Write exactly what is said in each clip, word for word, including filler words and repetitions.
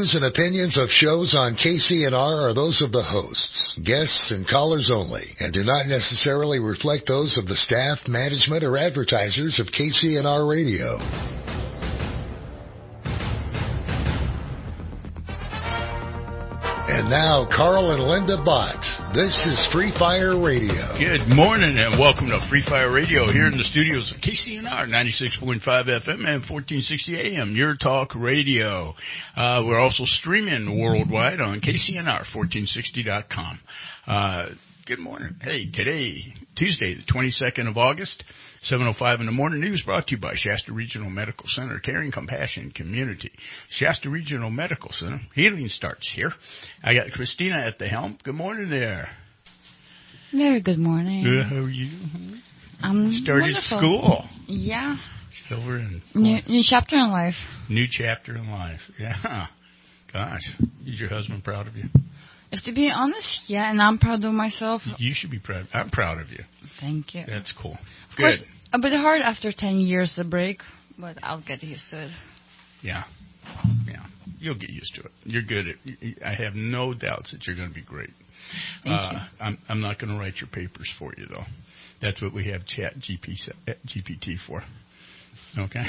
views and opinions of shows on K C N R are those of the hosts, guests, and callers only, and do not necessarily reflect those of the staff, management, or advertisers of K C N R Radio. And now, Carl and Linda Bott. This is Free Fire Radio. Good morning and welcome to Free Fire Radio here in the studios of K C N R ninety-six point five F M and fourteen sixty A M, Your Talk Radio. Uh, we're also streaming worldwide on K C N R fourteen sixty dot com. Uh, good morning. Hey, today, Tuesday, the twenty-second of August, seven oh five in the morning news brought to you by Shasta Regional Medical Center, Caring Compassion Community. Shasta Regional Medical Center, healing starts here. I got Christina at the helm. Good morning there. Very good morning. Good, how are you? I'm Started wonderful. School. Yeah. Over in New, new chapter in life. New chapter in life. Yeah. Gosh, is your husband proud of you? If to be honest, yeah, and I'm proud of myself. You should be proud. I'm proud of you. Thank you. That's cool. Of Good. course, a bit hard after ten years of break, but I'll get used to it. Yeah. Yeah. You'll get used to it. You're good at I have no doubts that you're going to be great. Thank uh, you. I'm, I'm not going to write your papers for you, though. That's what we have Chat G P T for. Okay?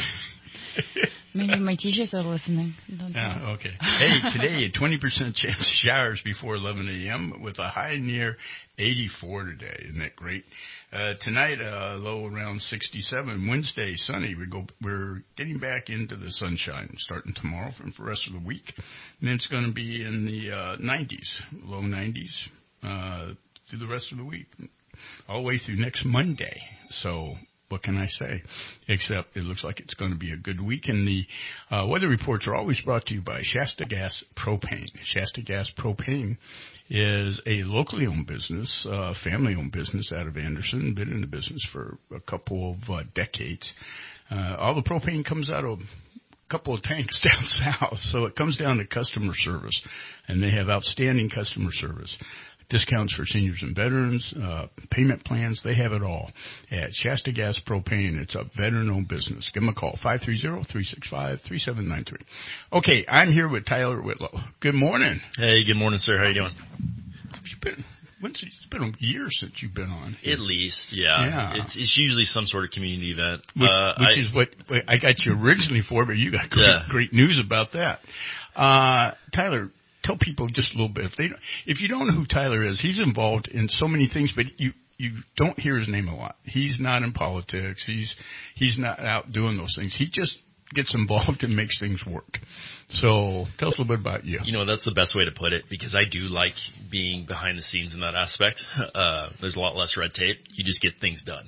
Maybe my teachers are listening. Don't Yeah, know. okay. Hey, today, a twenty percent chance of showers before eleven a.m. with a high near eighty-four today. Isn't that great? Uh, tonight, uh, low around sixty-seven. Wednesday, sunny. We go, we're getting back into the sunshine starting tomorrow and for the rest of the week. And then it's going to be in the uh, nineties, low nineties uh, through the rest of the week, all the way through next Monday. So what can I say? Except it looks like it's going to be a good week. And the uh, weather reports are always brought to you by Shasta Gas Propane. Shasta Gas Propane is a locally owned business, uh, family-owned business out of Anderson. Been in the business for a couple of uh, decades. Uh, all the propane comes out of a couple of tanks down south, so it comes down to customer service. And they have outstanding customer service. Discounts for seniors and veterans, uh, payment plans, they have it all at Shasta Gas Propane. It's a veteran-owned business. Give them a call, five three zero, three six five, three seven nine three. Okay, I'm here with Tyler Whitlow. Good morning. Hey, good morning, sir. How you doing? It's been, when's, it's been a year since you've been on. At least, yeah. Yeah. It's, it's usually some sort of community event. Which, uh, which I, is what I got you originally for, but you got great, Yeah. great news about that. Uh, Tyler, tell people just a little bit. If they, if you don't know who Tyler is, he's involved in so many things, but you you don't hear his name a lot. He's not in politics. He's he's not out doing those things. He just gets involved and makes things work. So tell us a little bit about you. You know, that's the best way to put it, because I do like being behind the scenes in that aspect. Uh, there's a lot less red tape. You just get things done.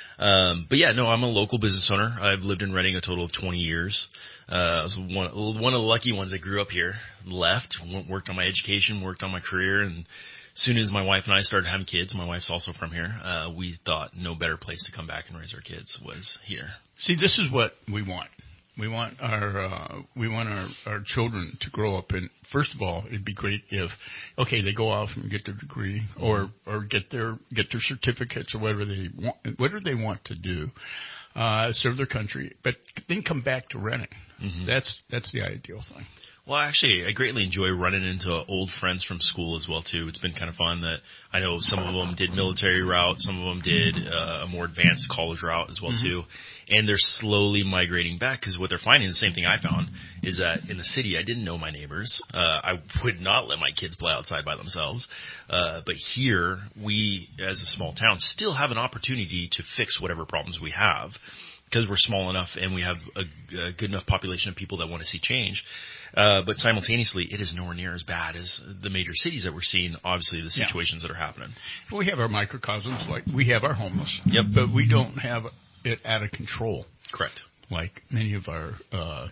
Um, but yeah, no, I'm a local business owner. I've lived in Reading a total of twenty years. Uh, I was one, one of the lucky ones that grew up here, left, worked on my education, worked on my career, and as soon as my wife and I started having kids, my wife's also from here, uh, we thought no better place to come back and raise our kids was here. See, this is what we want. We want our uh, we want our, our children to grow up, and first of all, it'd be great if okay they go off and get their degree or or get their get their certificates or whatever they want whatever they want to do, uh, serve their country, but then come back to Reading. Mm-hmm. That's that's the ideal thing. Well, actually, I greatly enjoy running into old friends from school as well, too. It's been kind of fun that I know some of them did military route, some of them did uh, a more advanced college route as well, mm-hmm. too. And they're slowly migrating back because what they're finding, the same thing I found, is that in the city, I didn't know my neighbors. Uh, I would not let my kids play outside by themselves. Uh, but here, we, as a small town, still have an opportunity to fix whatever problems we have because we're small enough and we have a, a good enough population of people that want to see change. Uh, but simultaneously, it is nowhere near as bad as the major cities that we're seeing, obviously, the situations yeah. that are happening. We have our microcosms, like we have our homeless, yep. but we don't have it out of control. Correct. Like many of our uh,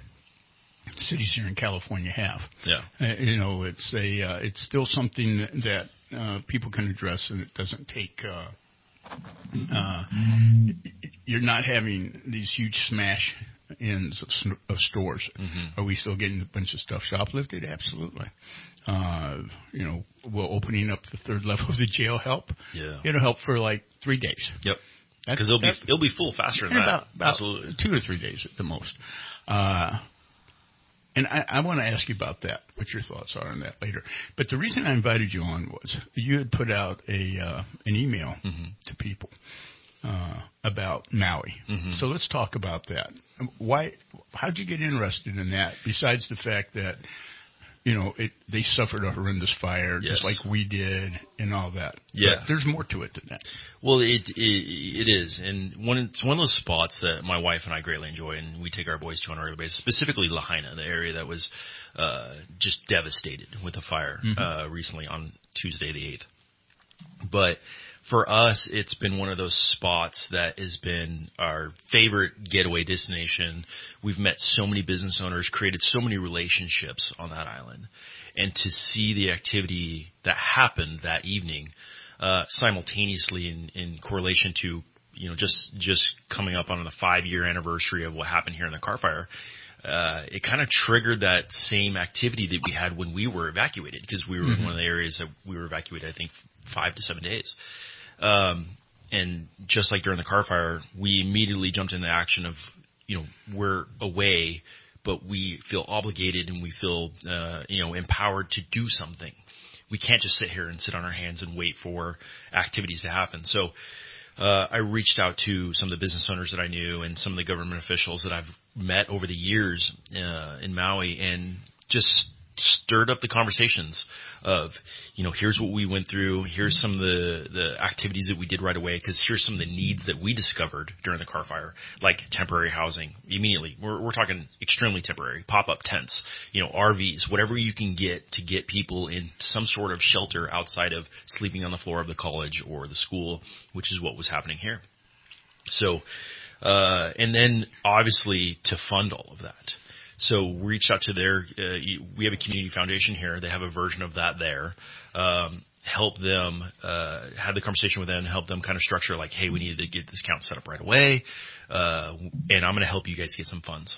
cities here in California have. Yeah. Uh, you know, it's a uh, it's still something that uh, people can address, and it doesn't take. Uh, uh, you're not having these huge smash ends of, of stores. Mm-hmm. Are we still getting a bunch of stuff shoplifted? Absolutely. Uh, you know, will opening up the third level of the jail help? Yeah. It'll help for like three days. Yep. Because it'll be it'll be full faster than that. About, about Absolutely. two or three days at the most. Uh, And I, I want to ask you about that, what your thoughts are on that later. But the reason I invited you on was you had put out a uh, an email mm-hmm. to people uh, about Maui. Mm-hmm. So let's talk about that. Why? How'd you get interested in that? Besides the fact that you know it, they suffered a horrendous fire, yes. just like we did, and all that. Yeah, but there's more to it than that. Well, it it, it is, and one it's one of those spots that my wife and I greatly enjoy, and we take our boys to on a regular basis. Specifically, Lahaina, the area that was uh, just devastated with the fire mm-hmm. uh, recently on Tuesday the eighth. But for us, it's been one of those spots that has been our favorite getaway destination. We've met so many business owners, created so many relationships on that island. And to see the activity that happened that evening, uh, simultaneously in, in correlation to, you know, just, just coming up on the five year anniversary of what happened here in the Carr Fire, uh, it kind of triggered that same activity that we had when we were evacuated, because we were mm-hmm. in one of the areas that we were evacuated, I think, five to seven days. Um, and just like during the Carr Fire, we immediately jumped into action of, you know, we're away, but we feel obligated and we feel, uh, you know, empowered to do something. We can't just sit here and sit on our hands and wait for activities to happen. So, uh, I reached out to some of the business owners that I knew and some of the government officials that I've met over the years, uh, in Maui, and just stirred up the conversations of, you know, here's what we went through. Here's some of the, the activities that we did right away. Cause here's some of the needs that we discovered during the Carr Fire, like temporary housing immediately. We're, we're talking extremely temporary, pop-up tents, you know, R Vs, whatever you can get to get people in some sort of shelter outside of sleeping on the floor of the college or the school, which is what was happening here. So, uh, and then obviously to fund all of that. So we reached out to their, uh, we have a community foundation here. They have a version of that there. Um, help them, uh, have the conversation with them, help them kind of structure like, hey, we need to get this account set up right away. Uh, and I'm going to help you guys get some funds.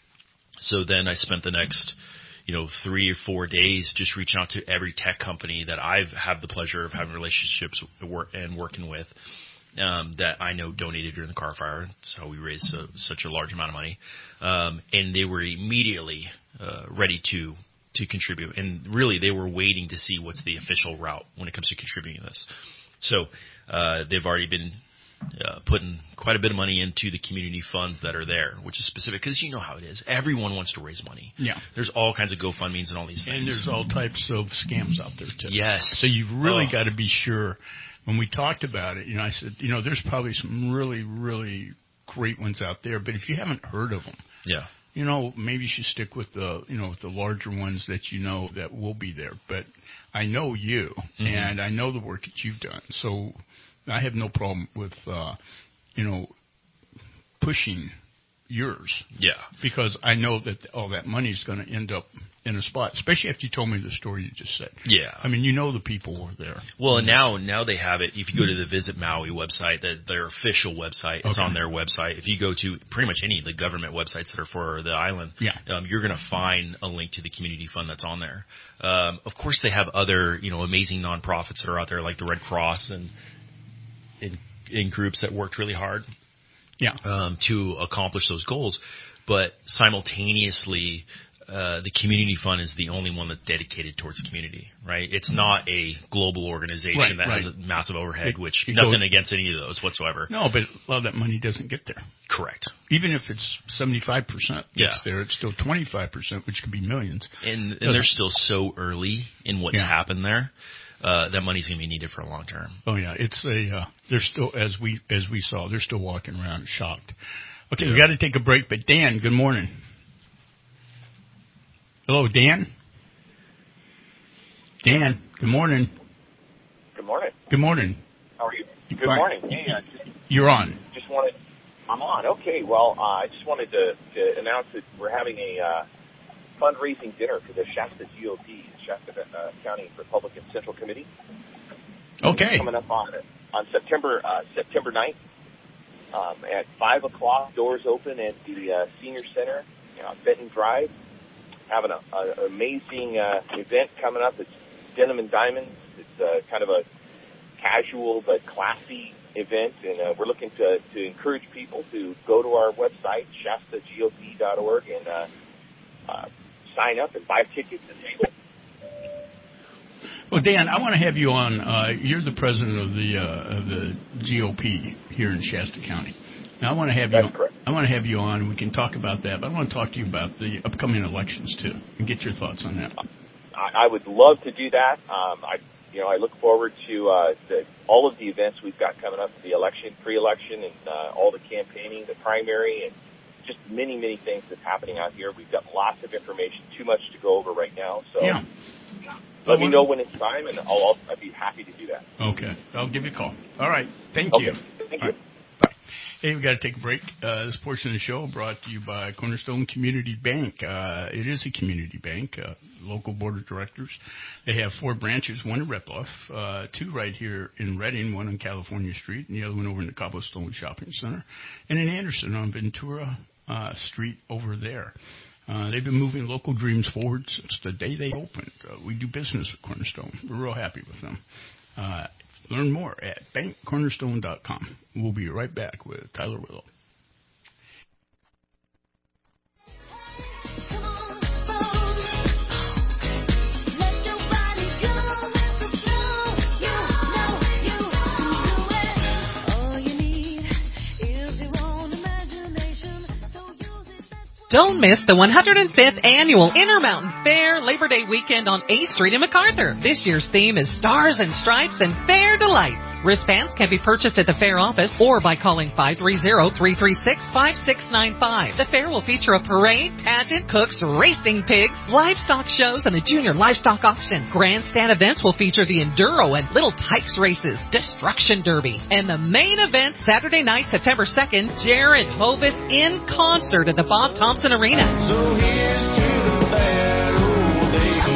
So then I spent the next, you know, three or four days just reaching out to every tech company that I've had the pleasure of having relationships with and working with. Um, that I know donated during the Carr Fire. So we raised so, such a large amount of money. Um, and they were immediately, uh, ready to, to contribute. And really they were waiting to see what's the official route when it comes to contributing this. So, uh, they've already been, uh, putting quite a bit of money into the community funds that are there, which is specific, because you know how it is. Everyone wants to raise money. Yeah. There's all kinds of GoFundMes and all these things. And there's all types of scams out there too. Yes. So you've really oh. got to be sure. When we talked about it, you know, I said, you know, there's probably some really, really great ones out there, but if you haven't heard of them, yeah, you know, maybe you should stick with the, you know, with the larger ones that you know that will be there. But I know you, mm-hmm. and I know the work that you've done, so I have no problem with, uh, you know, pushing yours. Yeah. Because I know that all that money is going to end up in a spot, especially after you told me the story you just said. Yeah. I mean, you know the people were there. Well, and now now they have it. If you go to the Visit Maui website, the, their official website, it's okay. on their website. If you go to pretty much any of the government websites that are for the island, yeah. um, you're going to find a link to the community fund that's on there. Um, of course, they have other, you know, amazing nonprofits that are out there, like the Red Cross and in, in groups that worked really hard. Yeah. Um, to accomplish those goals. But simultaneously, uh, the community fund is the only one that's dedicated towards the community, right? It's not a global organization right, that right. has a massive overhead, it, which it nothing goes, against any of those whatsoever. No, but a lot of that money doesn't get there. Correct. Even if it's seventy-five percent yeah. there, it's still twenty-five percent, which could be millions. And, and they're still so early in what's yeah. happened there. Uh, that money's going to be needed for a long term. Oh yeah, it's a. Uh, they're still as we as we saw. They're still walking around shocked. Okay, yeah. we got to take a break. But Dan, good morning. Hello, Dan. Dan, good morning. Good morning. Good morning. How are you? Good Fine. morning. Hey, I just, You're on. Just wanted. I'm on. Okay. Well, uh, I just wanted to, to announce that we're having a uh, fundraising dinner for the Shasta G O P, Shasta uh, County Republican Central Committee. Okay. Coming up on on September uh, September ninth um, at five o'clock. Doors open at the uh, Senior Center, you know, Benton Drive. Having an amazing uh, event coming up. It's Denim and Diamonds. It's uh, kind of a casual but classy event, and uh, we're looking to, to encourage people to go to our website, shasta G O P dot org, and uh, uh, sign up and buy tickets and table. Well, Dan, I want to have you on. Uh, you're the president of the uh, of the G O P here in Shasta County. Now, I want to have That's you. correct. I want to have you on. We can talk about that, but I want to talk to you about the upcoming elections too, and get your thoughts on that. I, I would love to do that. Um, I, you know, I look forward to uh, the, all of the events we've got coming up, the election, pre-election, and uh, all the campaigning, the primary, and just many, many things that's happening out here. We've got lots of information, too much to go over right now. So. Yeah. Let me know when it's time, and I'll, I'll I'd be happy to do that. Okay. I'll give you a call. All right. Thank okay. you. Thank All you. right. Bye. Hey, we've got to take a break. Uh, this portion of the show brought to you by Cornerstone Community Bank. Uh, it is a community bank, uh, local board of directors. They have four branches, one in Reploff, uh, two right here in Redding, one on California Street, and the other one over in the Cobblestone Shopping Center, and in Anderson on Ventura uh, Street over there. Uh, they've been moving local dreams forward since the day they opened. Uh, we do business with Cornerstone. We're real happy with them. Uh, learn more at bank cornerstone dot com. We'll be right back with Tyler Willow. Don't miss the one hundred fifth Annual Intermountain Fair Labor Day weekend on eighth Street in MacArthur. This year's theme is Stars and Stripes and Fair Delights. Wristbands can be purchased at the fair office or by calling five three zero, three three six, five six nine five. The fair will feature a parade, pageant, cooks, racing pigs, livestock shows, and a junior livestock auction. Grandstand events will feature the Enduro and Little Tykes races, Destruction Derby, and the main event Saturday night, September second, Jared Hovis in concert at the Bob Thompson Arena. So here's to the bad old days.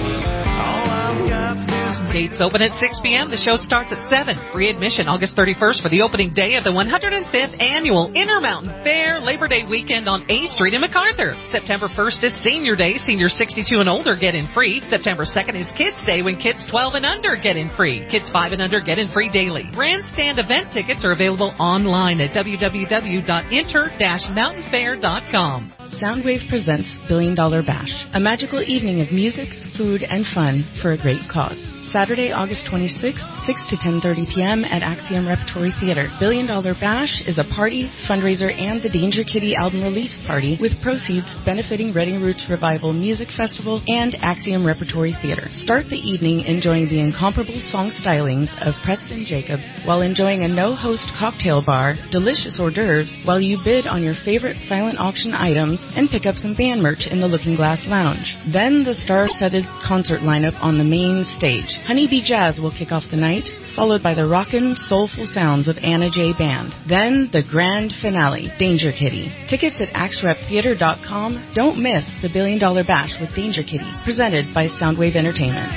All I've got is Gates open at six p.m. The show starts at seven. Free admission August thirty-first for the opening day of the one hundred fifth Annual Intermountain Fair Labor Day weekend on eighth Street in MacArthur. September first is Senior Day. Seniors sixty-two and older get in free. September second is Kids Day, when kids twelve and under get in free. Kids five and under get in free daily. Grandstand event tickets are available online at w w w dot inter dash mountain fair dot com. Soundwave presents Billion Dollar Bash, a magical evening of music, food, and fun for a great cause. Saturday, August twenty-sixth, six to ten thirty p.m. at Axiom Repertory Theater. Billion Dollar Bash is a party, fundraiser, and the Danger Kitty album release party with proceeds benefiting Reading Roots Revival Music Festival and Axiom Repertory Theater. Start the evening enjoying the incomparable song stylings of Preston Jacobs while enjoying a no-host cocktail bar, delicious hors d'oeuvres, while you bid on your favorite silent auction items and pick up some band merch in the Looking Glass Lounge. Then the star-studded concert lineup on the main stage. Honeybee Jazz will kick off the night, followed by the rockin', soulful sounds of Anna J. Band. Then the grand finale, Danger Kitty. Tickets at axe rep theater dot com. Don't miss the Billion Dollar Bash with Danger Kitty, presented by Soundwave Entertainment.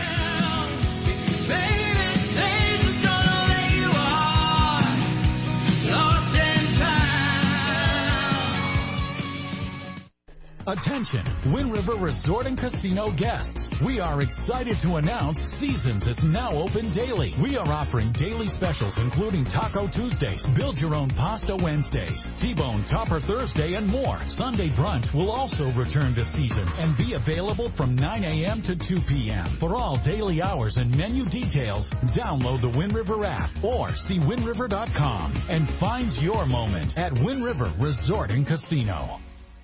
Attention, Wind River Resort and Casino guests. We are excited to announce Seasons is now open daily. We are offering daily specials including Taco Tuesdays, Build Your Own Pasta Wednesdays, T-Bone Topper Thursday, and more. Sunday brunch will also return to Seasons and be available from nine a.m. to two p.m. For all daily hours and menu details, download the Wind River app or see wind river dot com and find your moment at Wind River Resort and Casino.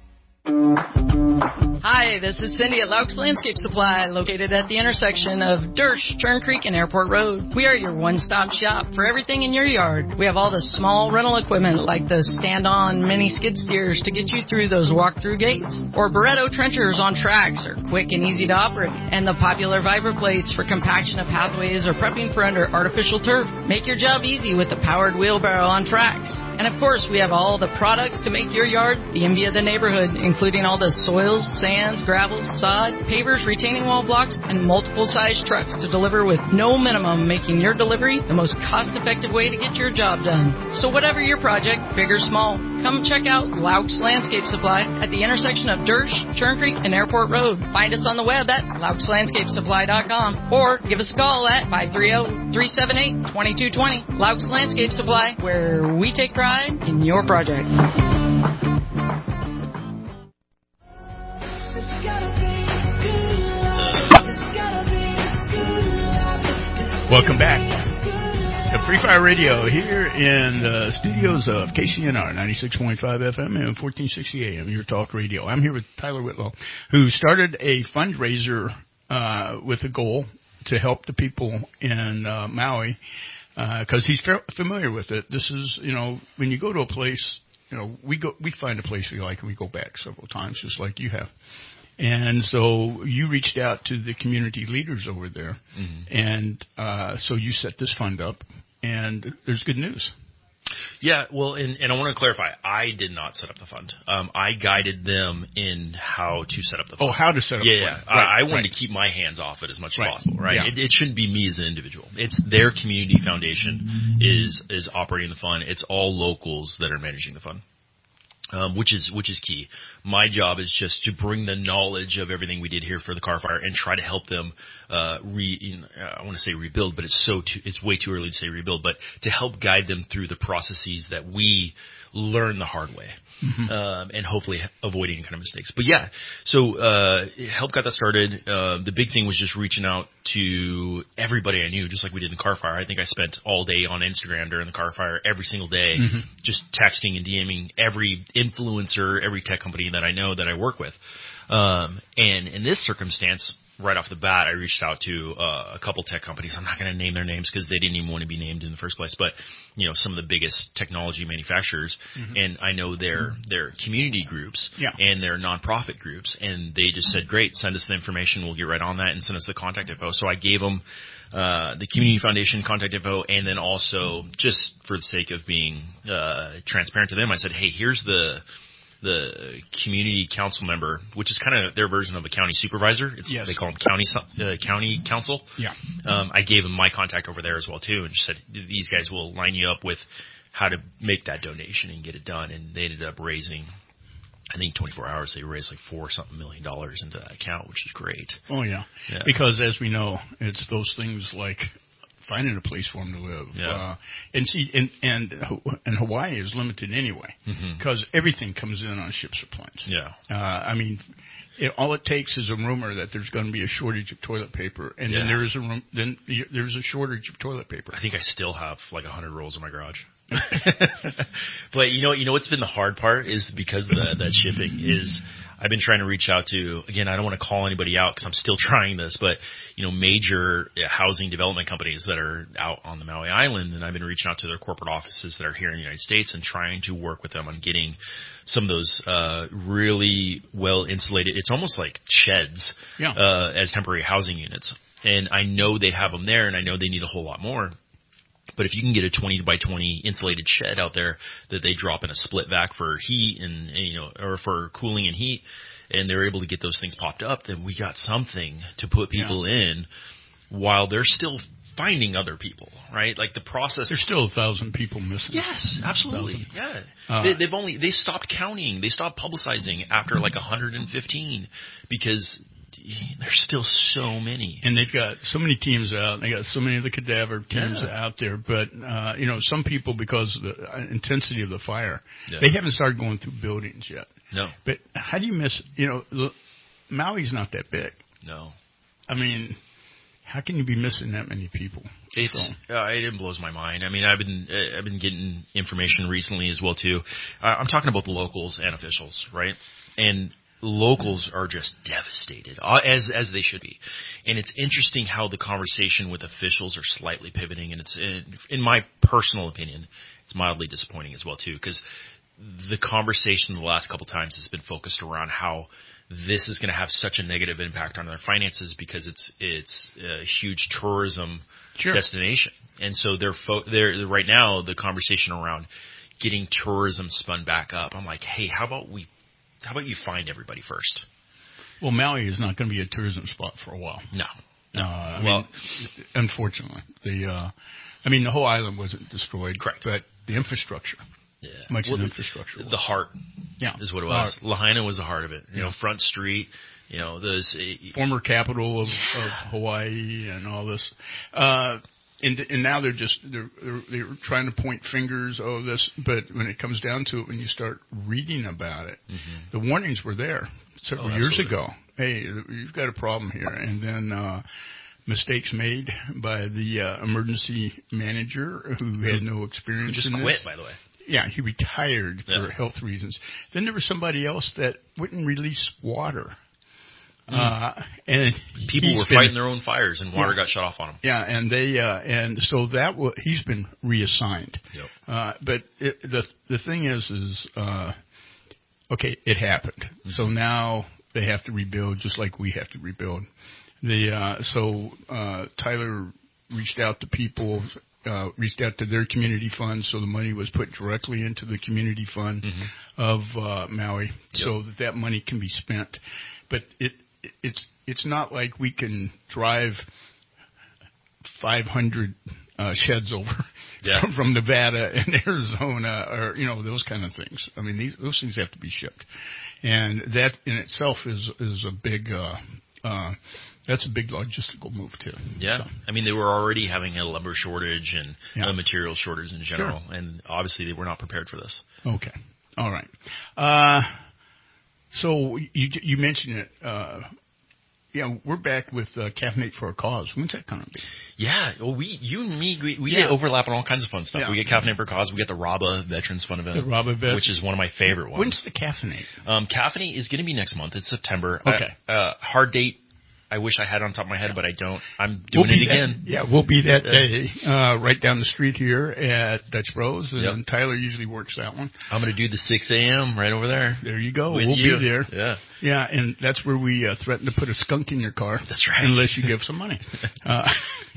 Hi, this is Cindy at Laux Landscape Supply, located at the intersection of Dersh, Turn Creek, and Airport Road. We are your one-stop shop for everything in your yard. We have all the small rental equipment like the stand-on mini skid steers to get you through those walk-through gates, or Barretto trenchers on tracks are quick and easy to operate, and the popular Viper plates for compaction of pathways or prepping for under artificial turf. Make your job easy with the powered wheelbarrow on tracks. And of course, we have all the products to make your yard the envy of the neighborhood, including all the soils, sands, gravels, sod, pavers, retaining wall blocks, and multiple size trucks to deliver with no minimum, making your delivery the most cost-effective way to get your job done. So whatever your project, big or small, come check out Laux Landscape Supply at the intersection of Dersh, Churn Creek, and Airport Road. Find us on the web at laux landscape supply dot com or give us a call at five three zero, three seven eight, two two two zero. Laux Landscape Supply, where we take pride in your project. It's gotta be Welcome back to Free Fire Radio here in the studios of K C N R ninety-six point five F M and fourteen sixty A M, your talk radio. I'm here with Tyler Whitlow, who started a fundraiser uh, with a goal to help the people in uh, Maui because uh, he's fa- familiar with it. This is, you know, when you go to a place, you know, we go, we find a place we like and we go back several times, just like you have. And so you reached out to the community leaders over there, mm-hmm. and uh, so you set this fund up, and there's good news. Yeah, well, and, and I want to clarify, I did not set up the fund. Um, I guided them in how to set up the fund. Oh, how to set up yeah, the yeah. fund. Yeah, right, I, I wanted right. to keep my hands off it as much right. as possible, right? Yeah. It, it shouldn't be me as an individual. It's their community foundation is is operating the fund. It's all locals that are managing the fund. Um, which is which is key. My job is just to bring the knowledge of everything we did here for the car fire and try to help them uh, re. You know, I want to say rebuild, but it's so too, it's way too early to say rebuild. But to help guide them through the processes that we learn the hard way, mm-hmm. um, and hopefully avoid any kind of mistakes. But yeah, so uh, help got that started. Uh, the big thing was just reaching out to everybody I knew, just like we did in the car fire. I think I spent all day on Instagram during the car fire, every single day, mm-hmm. just texting and DMing every influencer, every tech company that I know that I work with. Um, and in this circumstance, right off the bat, I reached out to uh, a couple tech companies. I'm not going to name their names because they didn't even want to be named in the first place. But you know, some of the biggest technology manufacturers, mm-hmm. and I know their their community groups yeah. and their nonprofit groups, and they just said, "Great, send us the information. We'll get right on that and send us the contact info." So I gave them uh, the community foundation contact info, and then also just for the sake of being uh, transparent to them, I said, "Hey, here's the." the community council member, which is kind of their version of a county supervisor. It's, yes. They call them county uh, county council. Yeah. Um, I gave them my contact over there as well, too, and just said, these guys will line you up with how to make that donation and get it done. And they ended up raising, I think, twenty-four hours, they raised like four something million dollars into that account, which is great. Oh, yeah. yeah. Because as we know, it's those things like finding a place for them to live. Yeah. Uh, and see, and, and, and Hawaii is limited anyway, because mm-hmm. everything comes in on ships or planes. Yeah. Uh, I mean, it, all it takes is a rumor that there's going to be a shortage of toilet paper, and yeah. then there is a rum- then there's a shortage of toilet paper. I think I still have like a hundred rolls in my garage. But you know, you know what's been the hard part is because of the, that shipping is I've been trying to reach out to, again, I don't want to call anybody out because I'm still trying this, but you know, major housing development companies that are out on the Maui Island, and I've been reaching out to their corporate offices that are here in the United States and trying to work with them on getting some of those uh, really well insulated. It's almost like sheds yeah. uh, as temporary housing units, and I know they have them there, and I know they need a whole lot more. But if you can get a twenty by twenty insulated shed out there that they drop in a split vac for heat and, you know, or for cooling and heat, and they're able to get those things popped up, then we got something to put people yeah. in while they're still finding other people, right? Like the process. There's still a thousand people missing. Yes, absolutely. Yeah. Uh, they, they've only, they stopped counting. They stopped publicizing after like one hundred fifteen because there's still so many. And they've got so many teams out. They got so many of the cadaver teams yeah. out there. But, uh, you know, some people, because of the intensity of the fire, yeah. they haven't started going through buildings yet. No. But how do you miss, you know, the, Maui's not that big. No. I mean, how can you be missing that many people? It's so. uh, it blows my mind. I mean, I've been uh, I've been getting information recently as well, too. Uh, I'm talking about the locals and officials, right? And locals are just devastated, as as they should be. And it's interesting how the conversation with officials are slightly pivoting, and it's, in, in my personal opinion, it's mildly disappointing as well, too, because the conversation the last couple times has been focused around how this is going to have such a negative impact on their finances because it's it's a huge tourism sure. destination. And so they're, fo- they're right now, the conversation around getting tourism spun back up, I'm like, hey, how about we How about you find everybody first? Well, Maui is not going to be a tourism spot for a while. No. no. Uh, I well, mean, unfortunately, the uh, I mean, the whole island wasn't destroyed. Correct. But the infrastructure, yeah, much well, of the the infrastructure, the heart, yeah, is what it was. Lahaina was the heart of it. You yeah. know, Front Street. You know, those uh, former capital of, of Hawaii and all this. Uh, And, and now they're just they're, they're they're trying to point fingers. Oh, this. But when it comes down to it, when you start reading about it, mm-hmm. the warnings were there several oh, years ago. Hey, you've got a problem here. And then, uh, mistakes made by the uh, emergency manager who had no experience. Who just in quit, this. by the way. Yeah, he retired Yeah. for health reasons. Then there was somebody else that wouldn't release water. Mm. Uh, and People he's were been, fighting their own fires, and water yeah. got shut off on them. Yeah, and they uh, and so that w- he's been reassigned. Yep. Uh, but it, the the thing is, is uh, okay, it happened. Mm-hmm. So now they have to rebuild, just like we have to rebuild. The uh, so uh, Tyler reached out to people, uh, reached out to their community fund, so the money was put directly into the community fund mm-hmm. of uh, Maui, yep. so that that money can be spent. But it it's it's not like we can drive five hundred uh, sheds over yeah. from, from Nevada and Arizona, or you know those kind of things. I mean, these, those things have to be shipped, and that in itself is is a big. Uh, uh, That's a big logistical move, too. Yeah. So. I mean, they were already having a lumber shortage and yeah. a material shortage in general, sure. and obviously they were not prepared for this. Okay. All right. Uh, so you you mentioned it. Uh, yeah, we're back with uh, Caffeinate for a Cause. When's that going to be? Yeah. Well, we, you and me, we, we yeah. get overlap on all kinds of fun stuff. Yeah. We get Caffeinate for a Cause. We get the RABA Veterans Fun Event, the RABA Vet- which is one of my favorite ones. When's the Caffeinate? Um, Caffeinate is going to be next month. It's September. Okay. Uh, uh, hard date. I wish I had it on top of my head, but I don't. I'm doing we'll it again. That, yeah, we'll be that day uh, right down the street here at Dutch Bros, and yep. Tyler usually works that one. I'm going to do the six a.m. right over there. There you go. With we'll you. be there. Yeah. Yeah, and that's where we uh, threaten to put a skunk in your car. That's right. Unless you give some money. uh,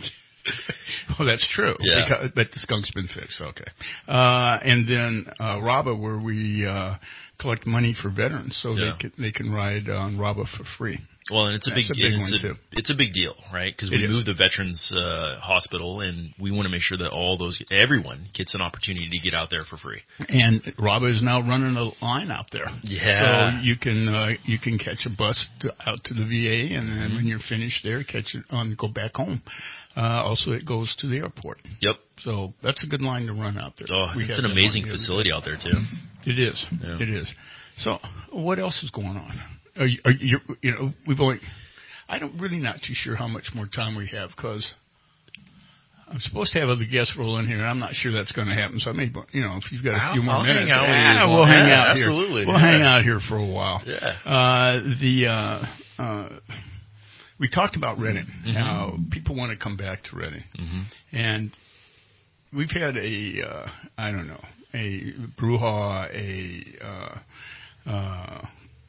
well, that's true. Yeah. Because, but the skunk's been fixed. Okay. Uh, and then uh, RABA, where we uh, collect money for veterans, so yeah. they can they can ride on RABA for free. Well, and it's a That's big, a big it's, one a, too. it's a big deal, right? Because we it moved the veterans uh, hospital, and we want to make sure that all those, everyone gets an opportunity to get out there for free. And RABA is now running a line out there. Yeah. So you can uh, you can catch a bus to, out to the V A, and then mm-hmm. when you're finished there, catch it on go back home. Uh, also, it goes to the airport. Yep. So that's a good line to run out there. Oh, we it's an amazing facility out there too. It is. Yeah. It is. So what else is going on? Are you, are you, you know, we've only. I don't really not too sure how much more time we have because I'm supposed to have other guests roll in here, and I'm not sure that's going to happen. So I may, you know, if you've got a I'll, few more I'll minutes, hang out yeah, with you we'll hang yeah, out absolutely. here. We'll yeah. hang out here for a while. Yeah. Uh, the uh, uh, we talked about Reading. Mm-hmm. How people want to come back to Reading, mm-hmm. and we've had a uh, I don't know a brouhaha, a uh, uh,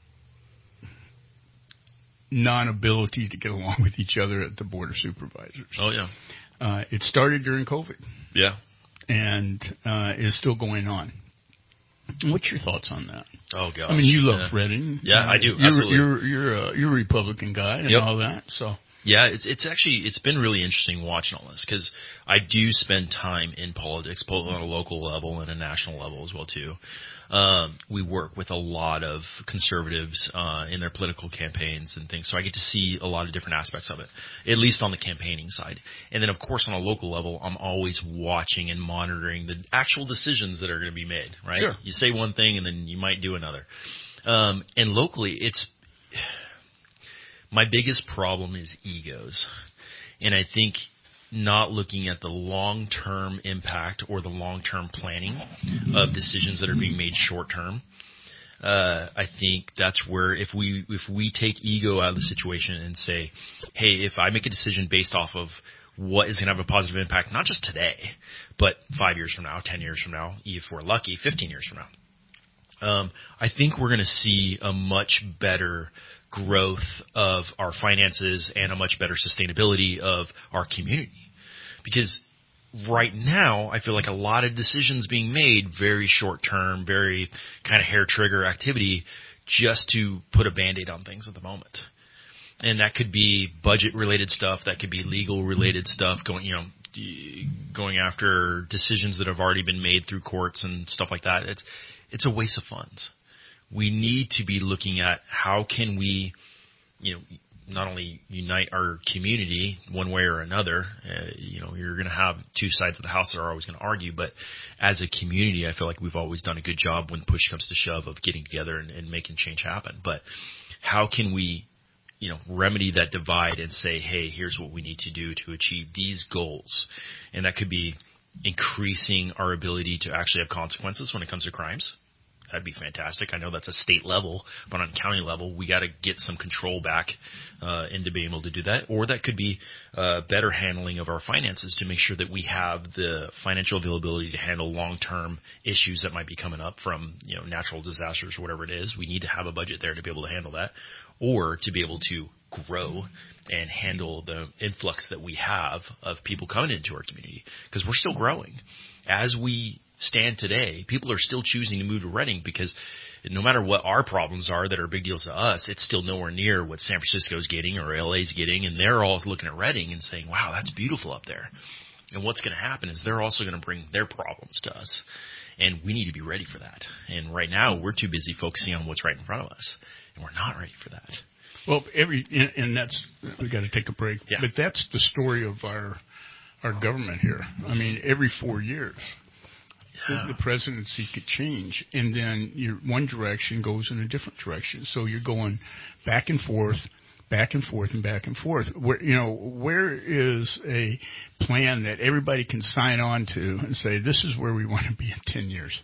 non-ability to get along with each other at the Board of Supervisors. Oh, yeah. Uh, it started during COVID. Yeah. And uh, is still going on. What's your thoughts on that? Oh, gosh. I mean, you love yeah. Reading. Yeah, uh, I do. You're, Absolutely. You're, you're, a, you're a Republican guy and yep. all that, so... Yeah, it's it's actually it's been really interesting watching all this because I do spend time in politics, both on a local level and a national level as well too. Um, we work with a lot of conservatives uh, in their political campaigns and things, so I get to see a lot of different aspects of it, at least on the campaigning side. And then, of course, on a local level, I'm always watching and monitoring the actual decisions that are going to be made. Right? Sure. You say one thing and then you might do another. Um, and locally, it's. My biggest problem is egos. And I think not looking at the long-term impact or the long-term planning of decisions that are being made short-term. Uh, I think that's where if we if we take ego out of the situation and say, hey, if I make a decision based off of what is going to have a positive impact, not just today, but five years from now, ten years from now, if we're lucky, fifteen years from now, um, I think we're going to see a much better growth of our finances and a much better sustainability of our community. Because right now, I feel like a lot of decisions being made very short term, very kind of hair trigger activity just to put a Band-Aid on things at the moment. And that could be budget related stuff, that could be legal related stuff, going, you know, going after decisions that have already been made through courts and stuff like that. It's it's a waste of funds. We need to be looking at how can we, you know, not only unite our community one way or another. Uh, you know, you're going to have two sides of the house that are always going to argue, but as a community, I feel like we've always done a good job when push comes to shove of getting together and, and making change happen. But how can we you know, remedy that divide and say, hey, here's what we need to do to achieve these goals. And that could be increasing our ability to actually have consequences when it comes to crimes. That'd be fantastic. I know that's a state level, but on a county level, we got to get some control back uh, into being able to do that. Or that could be uh, better handling of our finances to make sure that we have the financial availability to handle long-term issues that might be coming up from, you know, natural disasters or whatever it is. We need to have a budget there to be able to handle that, or to be able to grow and handle the influx that we have of people coming into our community, because we're still growing. As we stand today, people are still choosing to move to Redding because no matter what our problems are that are big deals to us, it's still nowhere near what San Francisco's getting or L A's getting, and they're all looking at Redding and saying, wow, that's beautiful up there. And what's going to happen is they're also going to bring their problems to us, and we need to be ready for that. And right now, we're too busy focusing on what's right in front of us, and we're not ready for that. Well, every and, and that's we got to take a break. Yeah. But that's the story of our our government here. I mean, every four years, yeah. the, the presidency could change, and then your one direction goes in a different direction. So you're going back and forth, back and forth, and back and forth. Where you know where is a plan that everybody can sign on to and say this is where we want to be in ten years?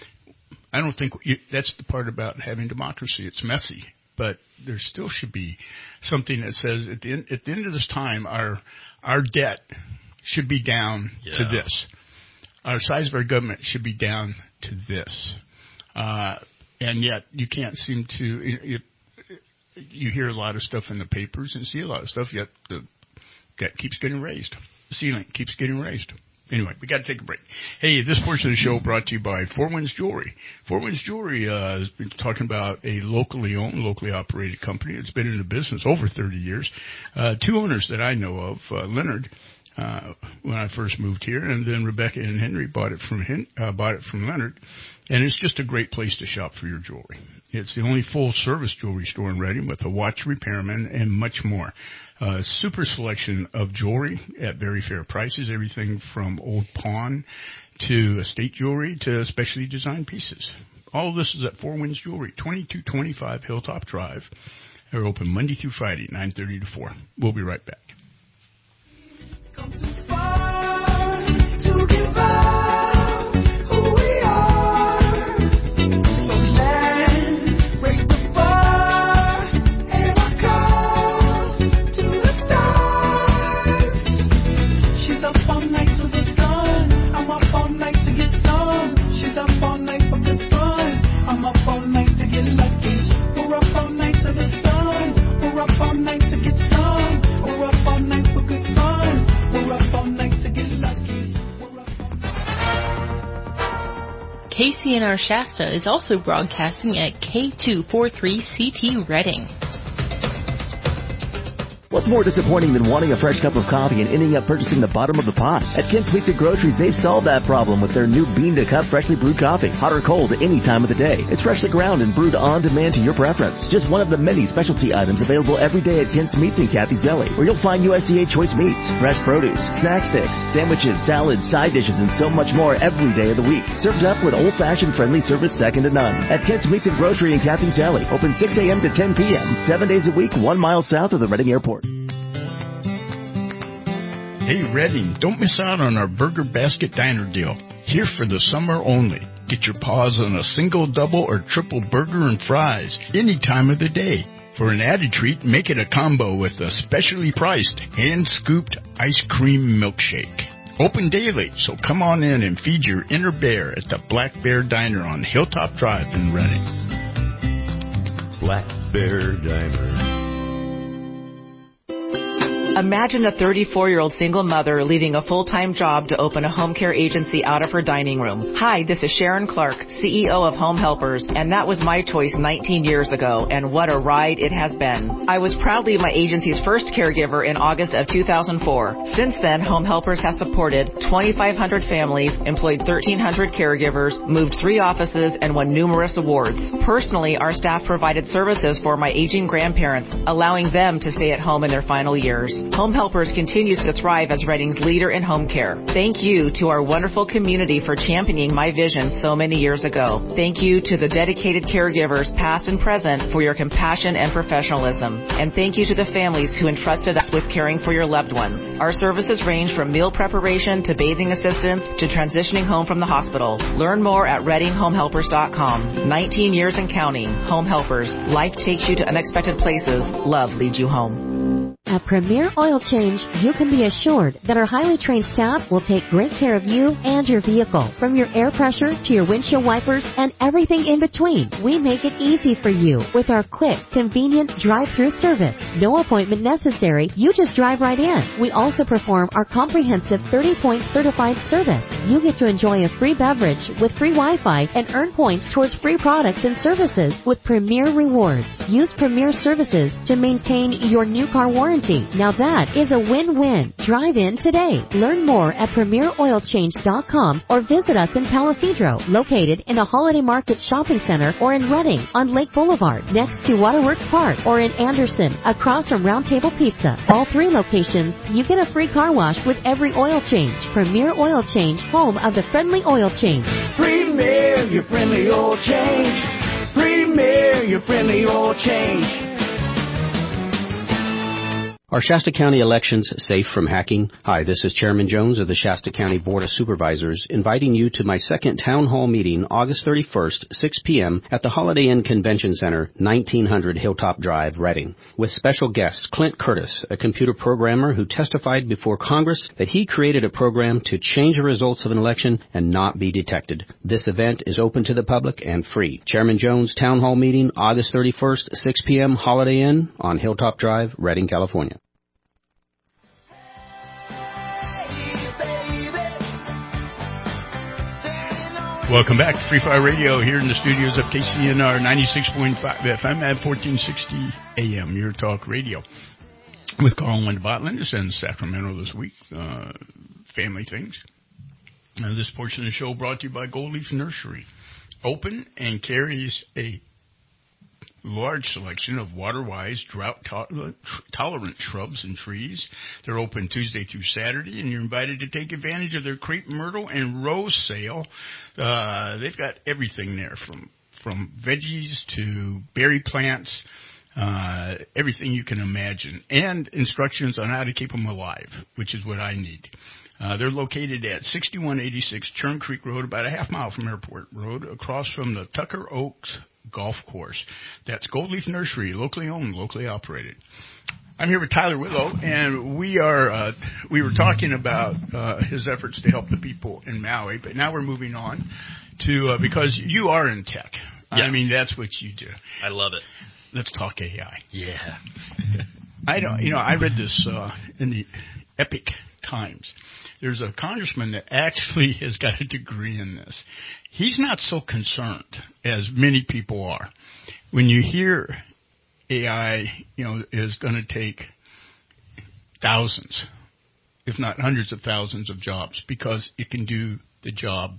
I don't think you, that's the part about having democracy. It's messy. But there still should be something that says at the end, at the end of this time, our our debt should be down yeah. to this. Our size of our government should be down to this. Uh, and yet you can't seem to. It, you hear a lot of stuff in the papers and see a lot of stuff, yet the debt keeps getting raised. The ceiling keeps getting raised. Anyway, we got to take a break. Hey, this portion of the show brought to you by Four Winds Jewelry. Four Winds Jewelry uh, has been talking about a locally owned, locally operated company. It's been in the business over thirty years. Uh, two owners that I know of, uh, Leonard, uh, when I first moved here, and then Rebecca and Henry bought it from Hen- uh, bought it from Leonard. And it's just a great place to shop for your jewelry. It's the only full-service jewelry store in Redding with a watch repairman and much more. Uh, super selection of jewelry at very fair prices, everything from old pawn to estate jewelry to specially designed pieces. All of this is at Four Winds Jewelry, twenty-two twenty-five Hilltop Drive. They're open Monday through Friday, nine thirty to four. We'll be right back. Come too far to give up who we are. So then break the bar and our cause to the stars. She's up all night to the sun. I'm up all night to get some. She's up all night for good fun. I'm up all night to get lucky. We're up all night to the sun. We're up all night to get some. We're up all night for good fun. We're up all night to get lucky. We're up all night. K C N R Shasta is also broadcasting at K two forty-three C T Redding. What's more disappointing than wanting a fresh cup of coffee and ending up purchasing the bottom of the pot? At Kent's Meats and Groceries, they've solved that problem with their new bean-to-cup freshly brewed coffee. Hot or cold, any time of the day. It's freshly ground and brewed on demand to your preference. Just one of the many specialty items available every day at Kent's Meats and Kathy's Deli, where you'll find U S D A choice meats, fresh produce, snack sticks, sandwiches, salads, side dishes, and so much more every day of the week. Served up with old-fashioned friendly service second to none. At Kent's Meats and Grocery in Kathy's Deli, open six a.m. to ten p.m., seven days a week, one mile south of the Redding Airport. Hey, Redding, don't miss out on our Burger Basket Diner deal. Here for the summer only. Get your paws on a single, double, or triple burger and fries any time of the day. For an added treat, make it a combo with a specially priced, hand-scooped ice cream milkshake. Open daily, so come on in and feed your inner bear at the Black Bear Diner on Hilltop Drive in Redding. Black Bear Diner. Imagine a thirty-four-year-old single mother leaving a full-time job to open a home care agency out of her dining room. Hi, this is Sharon Clark, C E O of Home Helpers, and that was my choice nineteen years ago, and what a ride it has been. I was proudly my agency's first caregiver in August of two thousand four. Since then, Home Helpers has supported twenty-five hundred families, employed thirteen hundred caregivers, moved three offices, and won numerous awards. Personally, our staff provided services for my aging grandparents, allowing them to stay at home in their final years. Home Helpers continues to thrive as Reading's leader in home care. Thank you to our wonderful community for championing my vision so many years ago. Thank you to the dedicated caregivers, past and present, for your compassion and professionalism. And thank you to the families who entrusted us with caring for your loved ones. Our services range from meal preparation to bathing assistance to transitioning home from the hospital. Learn more at reading home helpers dot com. nineteen years and counting. Home Helpers. Life takes you to unexpected places. Love leads you home. At Premier Oil Change, you can be assured that our highly trained staff will take great care of you and your vehicle. From your air pressure to your windshield wipers and everything in between, we make it easy for you with our quick, convenient drive-through service. No appointment necessary. You just drive right in. We also perform our comprehensive thirty-point certified service. You get to enjoy a free beverage with free Wi-Fi and earn points towards free products and services with Premier Rewards. Use Premier Services to maintain your new car warranty. Now that is a win-win. Drive in today. Learn more at premier oil change dot com or visit us in Palisadro, located in the Holiday Market Shopping Center, or in Reading on Lake Boulevard next to Waterworks Park, or in Anderson across from Round Table Pizza. All three locations, you get a free car wash with every oil change. Premier Oil Change, home of the friendly oil change. Premier, your friendly oil change. Premier, your friendly oil change. Are Shasta County elections safe from hacking? Hi, this is Chairman Jones of the Shasta County Board of Supervisors, inviting you to my second town hall meeting August thirty-first, six p.m. at the Holiday Inn Convention Center, nineteen hundred Hilltop Drive, Reading, with special guest Clint Curtis, a computer programmer who testified before Congress that he created a program to change the results of an election and not be detected. This event is open to the public and free. Chairman Jones Town Hall meeting August thirty-first, six p.m. Holiday Inn on Hilltop Drive, Reading, California. Welcome back to Free Fire Radio here in the studios of K C N R ninety-six point five F M at fourteen sixty A M, your talk radio. With Carl Wynn Botland is in Sacramento this week. Uh, family things. Uh, this portion of the show brought to you by Gold Leaf Nursery. Open and carries a large selection of water-wise, drought-tolerant tolerant shrubs and trees. They're open Tuesday through Saturday, and you're invited to take advantage of their crepe myrtle and rose sale. Uh, they've got everything there, from from veggies to berry plants, uh, everything you can imagine, and instructions on how to keep them alive, which is what I need. Uh, they're located at sixty-one eighty-six Churn Creek Road, about a half mile from Airport Road, across from the Tucker Oaks Golf Course. That's Gold Leaf Nursery, locally owned, locally operated. I'm here with Tyler Willow, and we are uh, we were talking about uh, his efforts to help the people in Maui, but now we're moving on to uh, because you are in tech. Yeah. I mean, that's what you do. I love it. Let's talk A I. Yeah. I don't. You know, I read this uh, in the Epic Times. There's a congressman that actually has got a degree in this. He's not so concerned as many people are. When you hear A I, you know, is going to take thousands, if not hundreds of thousands of jobs, because it can do the job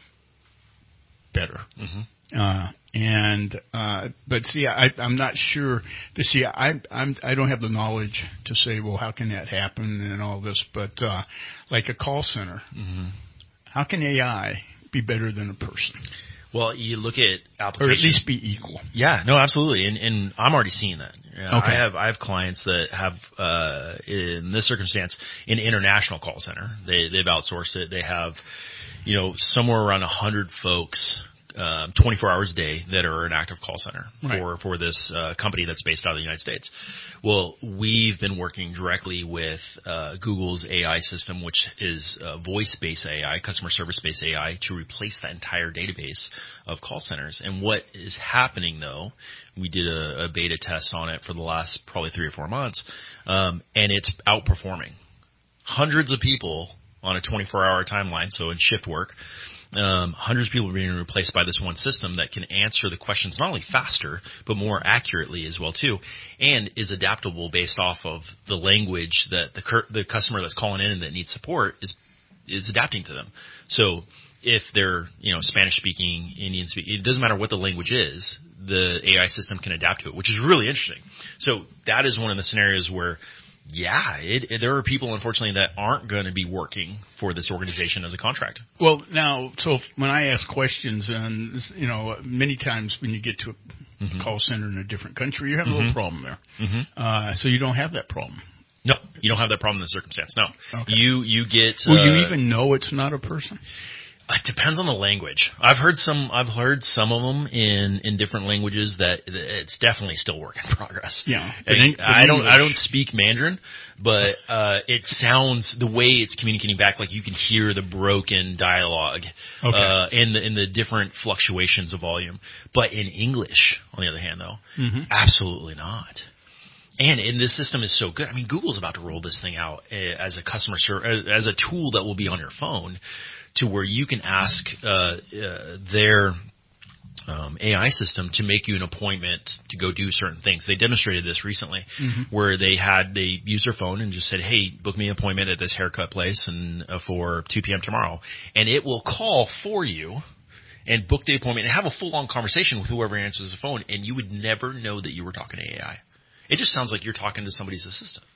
better. Mm-hmm. Uh, and uh, but see, I, I'm not sure. To see, I I'm I don't have the knowledge to say, well, how can that happen and all this. But uh, like a call center, mm-hmm. how can A I be better than a person? Well, you look at applications, or at least be equal. Yeah, no, absolutely, and, and I'm already seeing that. You know, okay. I have I have clients that have, uh, in this circumstance, an international call center. They they've outsourced it. They have, you know, somewhere around a hundred folks. Um, twenty-four hours a day that are an active call center right. for, for this uh, company that's based out of the United States. Well, we've been working directly with uh, Google's A I system, which is uh, voice-based A I, customer service-based A I, to replace that entire database of call centers. And what is happening, though, we did a, a beta test on it for the last probably three or four months, um, and it's outperforming. Hundreds of people on a twenty-four hour timeline, so in shift work, Um, hundreds of people are being replaced by this one system that can answer the questions not only faster, but more accurately as well, too, and is adaptable based off of the language that the cur- the customer that's calling in and that needs support is is adapting to them. So if they're, you know, Spanish-speaking, Indian-speaking, it doesn't matter what the language is, the A I system can adapt to it, which is really interesting. So that is one of the scenarios where Yeah, it, it, there are people, unfortunately, that aren't going to be working for this organization as a contract. Well, now, so when I ask questions, and you know, many times when you get to a mm-hmm. call center in a different country, you have mm-hmm. a little problem there. Mm-hmm. Uh, so you don't have that problem. No, you don't have that problem in this circumstance. No, okay. you you get. Will uh, you even know it's not a person? It depends on the language. I've heard some. I've heard some of them in, in different languages that it's definitely still work in progress. Yeah, but in, I don't. I don't speak Mandarin, but uh, it sounds the way it's communicating back, like you can hear the broken dialogue okay. uh, and the in the different fluctuations of volume. But in English, on the other hand, though, mm-hmm. absolutely not. And, and this system is so good. I mean, Google's about to roll this thing out uh, as a customer ser- as a tool that will be on your phone, to where you can ask uh, uh, their um, A I system to make you an appointment to go do certain things. They demonstrated this recently, mm-hmm. where they had they used their phone and just said, "Hey, book me an appointment at this haircut place and uh, for two p.m. tomorrow," and it will call for you and book the appointment and have a full-on conversation with whoever answers the phone, and you would never know that you were talking to A I. It just sounds like you're talking to somebody's assistant.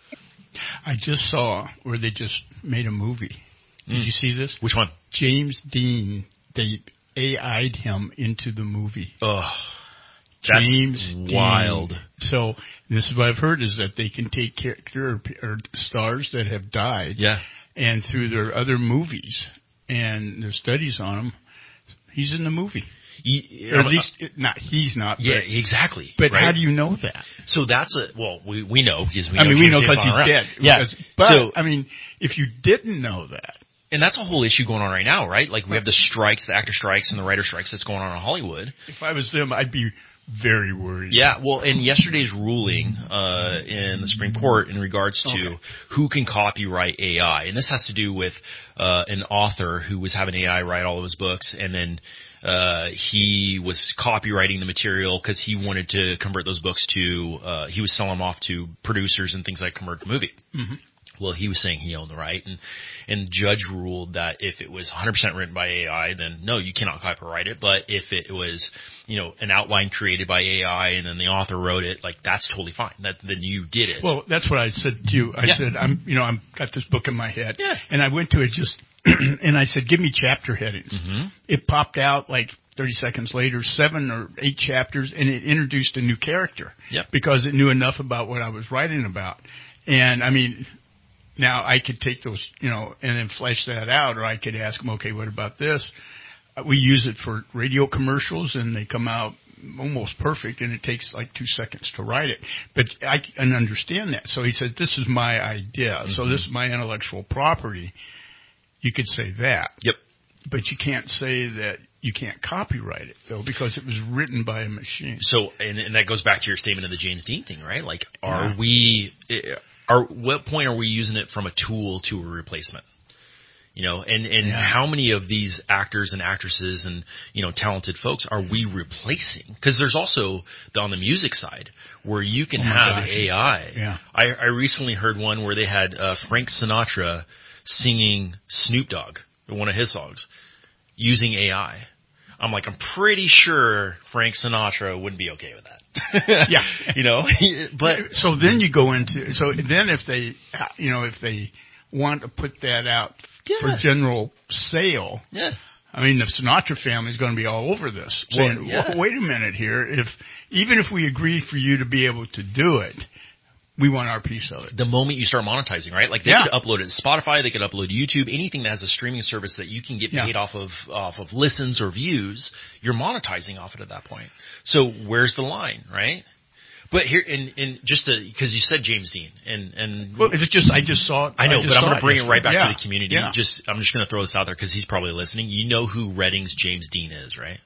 I just saw where they just made a movie. Did mm. you see this? Which one? James Dean. They A I'd him into the movie. Oh, that's James wild. Dean. So this is what I've heard, is that they can take character or stars that have died, yeah, and through their other movies and their studies on them, he's in the movie. He, or at least, not he's not. Yeah, but, exactly. But right? how do you know that? So that's a well, we we know because we. I know mean, we know because he's around. dead. Yeah, because, but so, I mean, if you didn't know that, and that's a whole issue going on right now, right? Like we have the strikes, the actor strikes, and the writer strikes that's going on in Hollywood. If I was them, I'd be very worried. Yeah, well, in yesterday's ruling uh, in the Supreme Court in regards to okay. who can copyright A I, and this has to do with uh, an author who was having A I write all of his books, and then uh, he was copywriting the material because he wanted to convert those books to, uh, he was selling them off to producers and things like convert the movie. Mm-hmm. Well, he was saying he owned the right, and and the judge ruled that if it was one hundred percent written by A I, then no, you cannot copyright it. But if it was, you know, an outline created by A I and then the author wrote it, like that's totally fine. That then you did it. Well, that's what I said to you. I yeah. said, I'm, you know, I'm got this book in my head, yeah. and I went to it just, and I said, give me chapter headings. Mm-hmm. It popped out like thirty seconds later, seven or eight chapters, and it introduced a new character yep. because it knew enough about what I was writing about. And I mean, now I could take those, you know, and then flesh that out, or I could ask them, okay, what about this? Uh, we use it for radio commercials, and they come out almost perfect, and it takes like two seconds to write it. But I can understand that. So he said, this is my idea. Mm-hmm. So this is my intellectual property. You could say that. Yep. But you can't say that you can't copyright it, though, because it was written by a machine. So, and, and that goes back to your statement of the James Dean thing, right? Like, are yeah. we, are, what point are we using it from a tool to a replacement? You know, and, and yeah. how many of these actors and actresses and, you know, talented folks are we replacing? Because there's also the, on the music side where you can oh have gosh. A I. Yeah. I, I recently heard one where they had uh, Frank Sinatra singing Snoop Dogg, one of his songs, using A I. I'm like, I'm pretty sure Frank Sinatra wouldn't be okay with that. yeah. You know, but. So then you go into, so then if they, you know, if they want to put that out yeah. for general sale. Yeah. I mean, the Sinatra family is going to be all over this. Saying, well, yeah. well, wait a minute here. If, even if we agree for you to be able to do it, we want our piece of it. The moment you start monetizing, right? Like they yeah. could upload it to Spotify, they could upload to YouTube, anything that has a streaming service that you can get paid yeah. off of off of listens or views, you're monetizing off it at that point. So where's the line, right? But here, and, and just because you said James Dean, and and well, it's just I just saw it. I know, I but I'm going to bring it right back yeah. to the community. Yeah. Just I'm just going to throw this out there because he's probably listening. You know who Redding's James Dean is, right?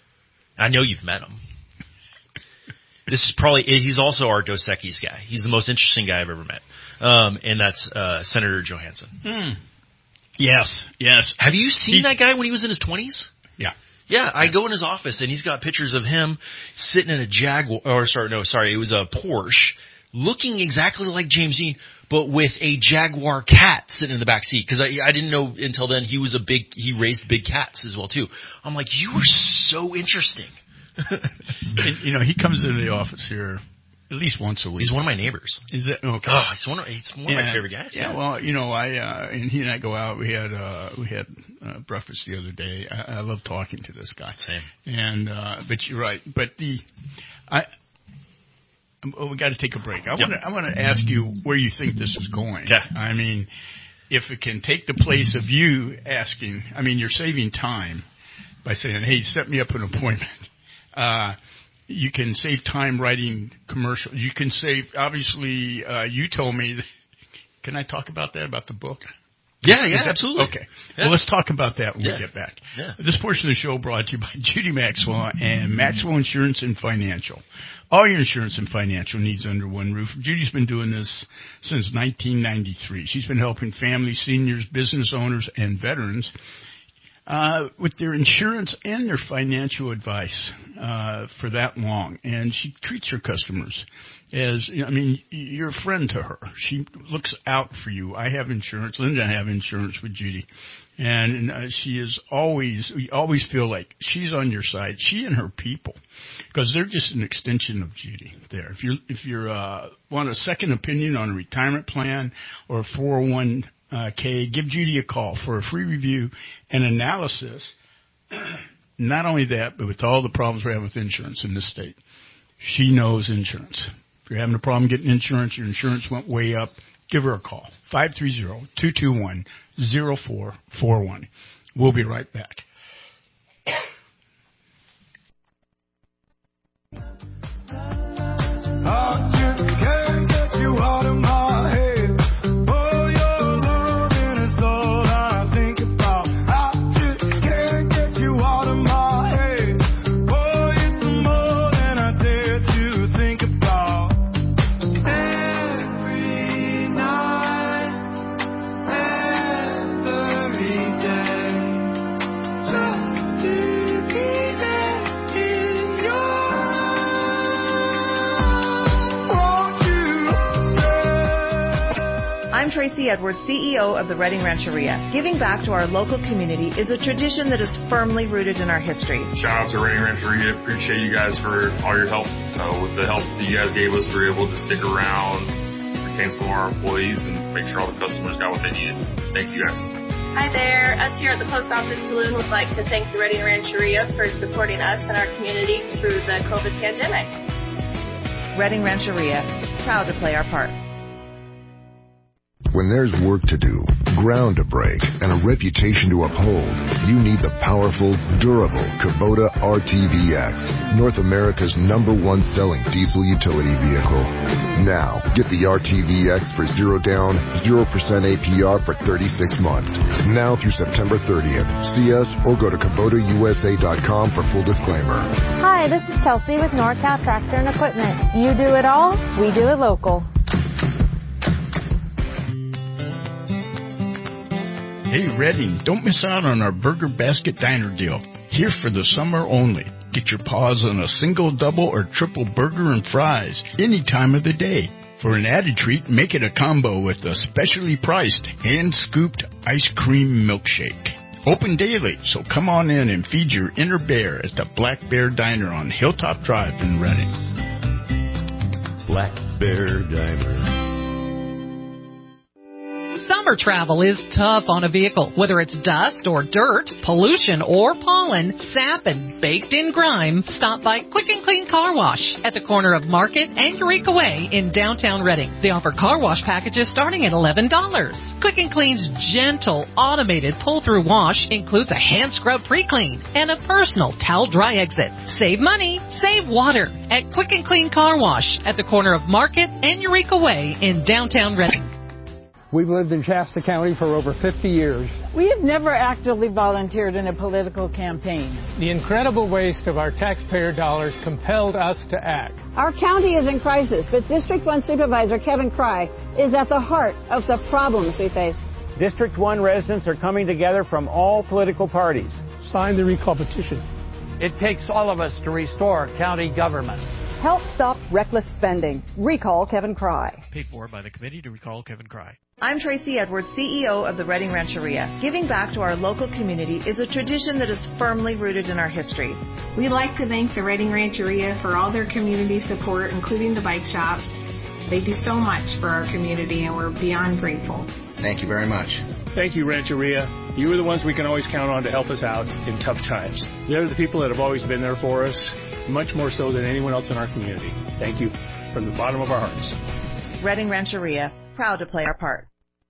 I know you've met him. This is probably, he's also our Dos Equis guy. He's the most interesting guy I've ever met. Um, and that's, uh, Senator Johansson. Hmm. Yes, yes. Have you seen he's, that guy when he was in his twenties? Yeah. Yeah, I go in his office and he's got pictures of him sitting in a Jaguar, or sorry, no, sorry, it was a Porsche, looking exactly like James Dean, but with a Jaguar cat sitting in the back seat. Cause I, I didn't know until then he was a big, he raised big cats as well too. I'm like, you are so interesting. and, you know, he comes into the office here at least once a week. He's one of my neighbors. Is it okay? Oh, he's one of, he's one yeah. of my favorite guys. Yeah, yeah. well, you know, I uh, and he and I go out. We had uh, we had uh, breakfast the other day. I, I love talking to this guy. Same. And uh, but you're right. But the I. Oh, we got to take a break. I Yep. want to I want to ask you where you think this is going. Okay. I mean, if it can take the place of you asking, I mean, you're saving time by saying, "Hey, set me up an appointment." Uh, you can save time writing commercials. You can save. Obviously, uh, you told me. That, can I talk about that about the book? Yeah, yeah, that, absolutely. Okay. Yeah. Well, let's talk about that when yeah. we get back. Yeah. This portion of the show brought to you by Judy Maxwell and Maxwell Insurance and Financial. All your insurance and financial needs under one roof. Judy's been doing this since nineteen ninety-three. She's been helping families, seniors, business owners, and veterans uh, with their insurance and their financial advice uh, for that long. And she treats her customers as, I mean, you're a friend to her. She looks out for you. I have insurance. Linda and I have insurance with Judy. And uh, she is always, we always feel like she's on your side. She and her people, because they're just an extension of Judy there. If you're, if you're, uh, want a second opinion on a retirement plan or a four oh one k, give Judy a call for a free review and analysis. Not only that, but with all the problems we have with insurance in this state, she knows insurance. If you're having a problem getting insurance, your insurance went way up, give her a call. five three zero, two two one, zero four four one. We'll be right back. I just can't get you out of my head. Oh, your loving is all I think about. I just can't get you out of my head. Oh, it's more than I dare to think about. Every night, every day, just to be there in your I'm Tracy Edwards, C E O of the Reading Rancheria. Giving back to our local community is a tradition that is firmly rooted in our history. Shout out to Reading Rancheria. Appreciate you guys for all your help. Uh, with the help that you guys gave us, we were able to stick around, retain some of our employees, and make sure all the customers got what they needed. Thank you guys. Hi there. Us here at the Post Office Saloon would like to thank the Reading Rancheria for supporting us and our community through the COVID pandemic. Reading Rancheria, proud to play our part. When there's work to do, ground to break, and a reputation to uphold, you need the powerful, durable Kubota R T V X, North America's number one selling diesel utility vehicle. Now, get the R T V X for zero down, zero percent A P R for thirty-six months. Now through September thirtieth. See us or go to Kubota U S A dot com for full disclaimer. Hi, this is Chelsea with NorCal Tractor and Equipment. You do it all, we do it local. Hey, Reading, don't miss out on our Burger Basket Diner deal. Here for the summer only. Get your paws on a single, double, or triple burger and fries any time of the day. For an added treat, make it a combo with a specially priced, hand-scooped ice cream milkshake. Open daily, so come on in and feed your inner bear at the Black Bear Diner on Hilltop Drive in Reading. Black Bear Diner. Summer travel is tough on a vehicle. Whether it's dust or dirt, pollution or pollen, sap and baked-in grime, stop by Quick and Clean Car Wash at the corner of Market and Eureka Way in downtown Reading. They offer car wash packages starting at eleven dollars. Quick and Clean's gentle, automated pull-through wash includes a hand scrub pre-clean and a personal towel dry exit. Save money, save water at Quick and Clean Car Wash at the corner of Market and Eureka Way in downtown Reading. We've lived in Shasta County for over fifty years. We have never actively volunteered in a political campaign. The incredible waste of our taxpayer dollars compelled us to act. Our county is in crisis, but District one Supervisor Kevin Cry is at the heart of the problems we face. District one residents are coming together from all political parties. Sign the recall petition. It takes all of us to restore county government. Help stop reckless spending. Recall Kevin Cry. Paid for by the Committee to Recall Kevin Cry. I'm Tracy Edwards, C E O of the Reading Rancheria. Giving back to our local community is a tradition that is firmly rooted in our history. We'd like to thank the Reading Rancheria for all their community support, including the bike shop. They do so much for our community, and we're beyond grateful. Thank you very much. Thank you, Rancheria. You are the ones we can always count on to help us out in tough times. They're the people that have always been there for us, much more so than anyone else in our community. Thank you from the bottom of our hearts. Reading Rancheria, proud to play our part.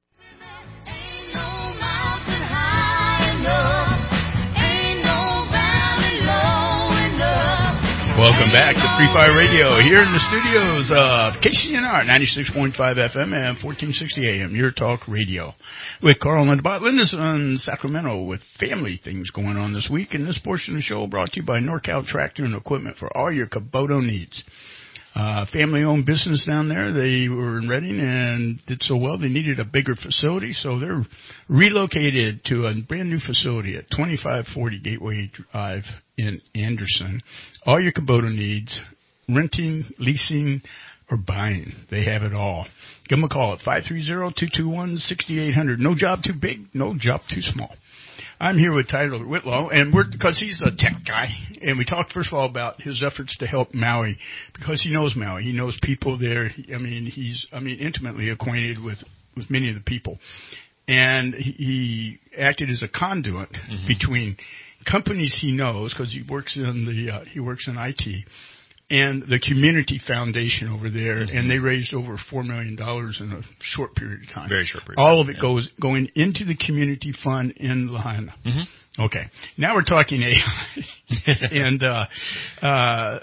Welcome back to Free Fire Radio here in the studios of K C N R ninety-six point five F M and fourteen sixty A M, Your Talk Radio. With Carl and Bot Linda's in Sacramento with family things going on this week. And this portion of the show brought to you by NorCal Tractor and Equipment for all your Kubota needs. Uh, family-owned business down there. They were in Reading and did so well. They needed a bigger facility, so they're relocated to a brand-new facility at twenty-five forty Gateway Drive in Anderson. All your Kubota needs, renting, leasing, or buying. They have it all. Give them a call at five three zero, two two one, six eight zero zero. No job too big, no job too small. I'm here with Tyler Whitlow, and we're because he's a tech guy, and we talked first of all about his efforts to help Maui because he knows Maui, he knows people there. I mean, he's I mean intimately acquainted with with many of the people, and he, he acted as a conduit mm-hmm. between companies he knows because he works in the uh, he works in I T. And the community foundation over there, mm-hmm. and they raised over four million dollars in a short period of time. Very short period. All of it yeah. goes going into the community fund in Lahaina. Mm-hmm. Okay, now we're talking A I, and uh, uh,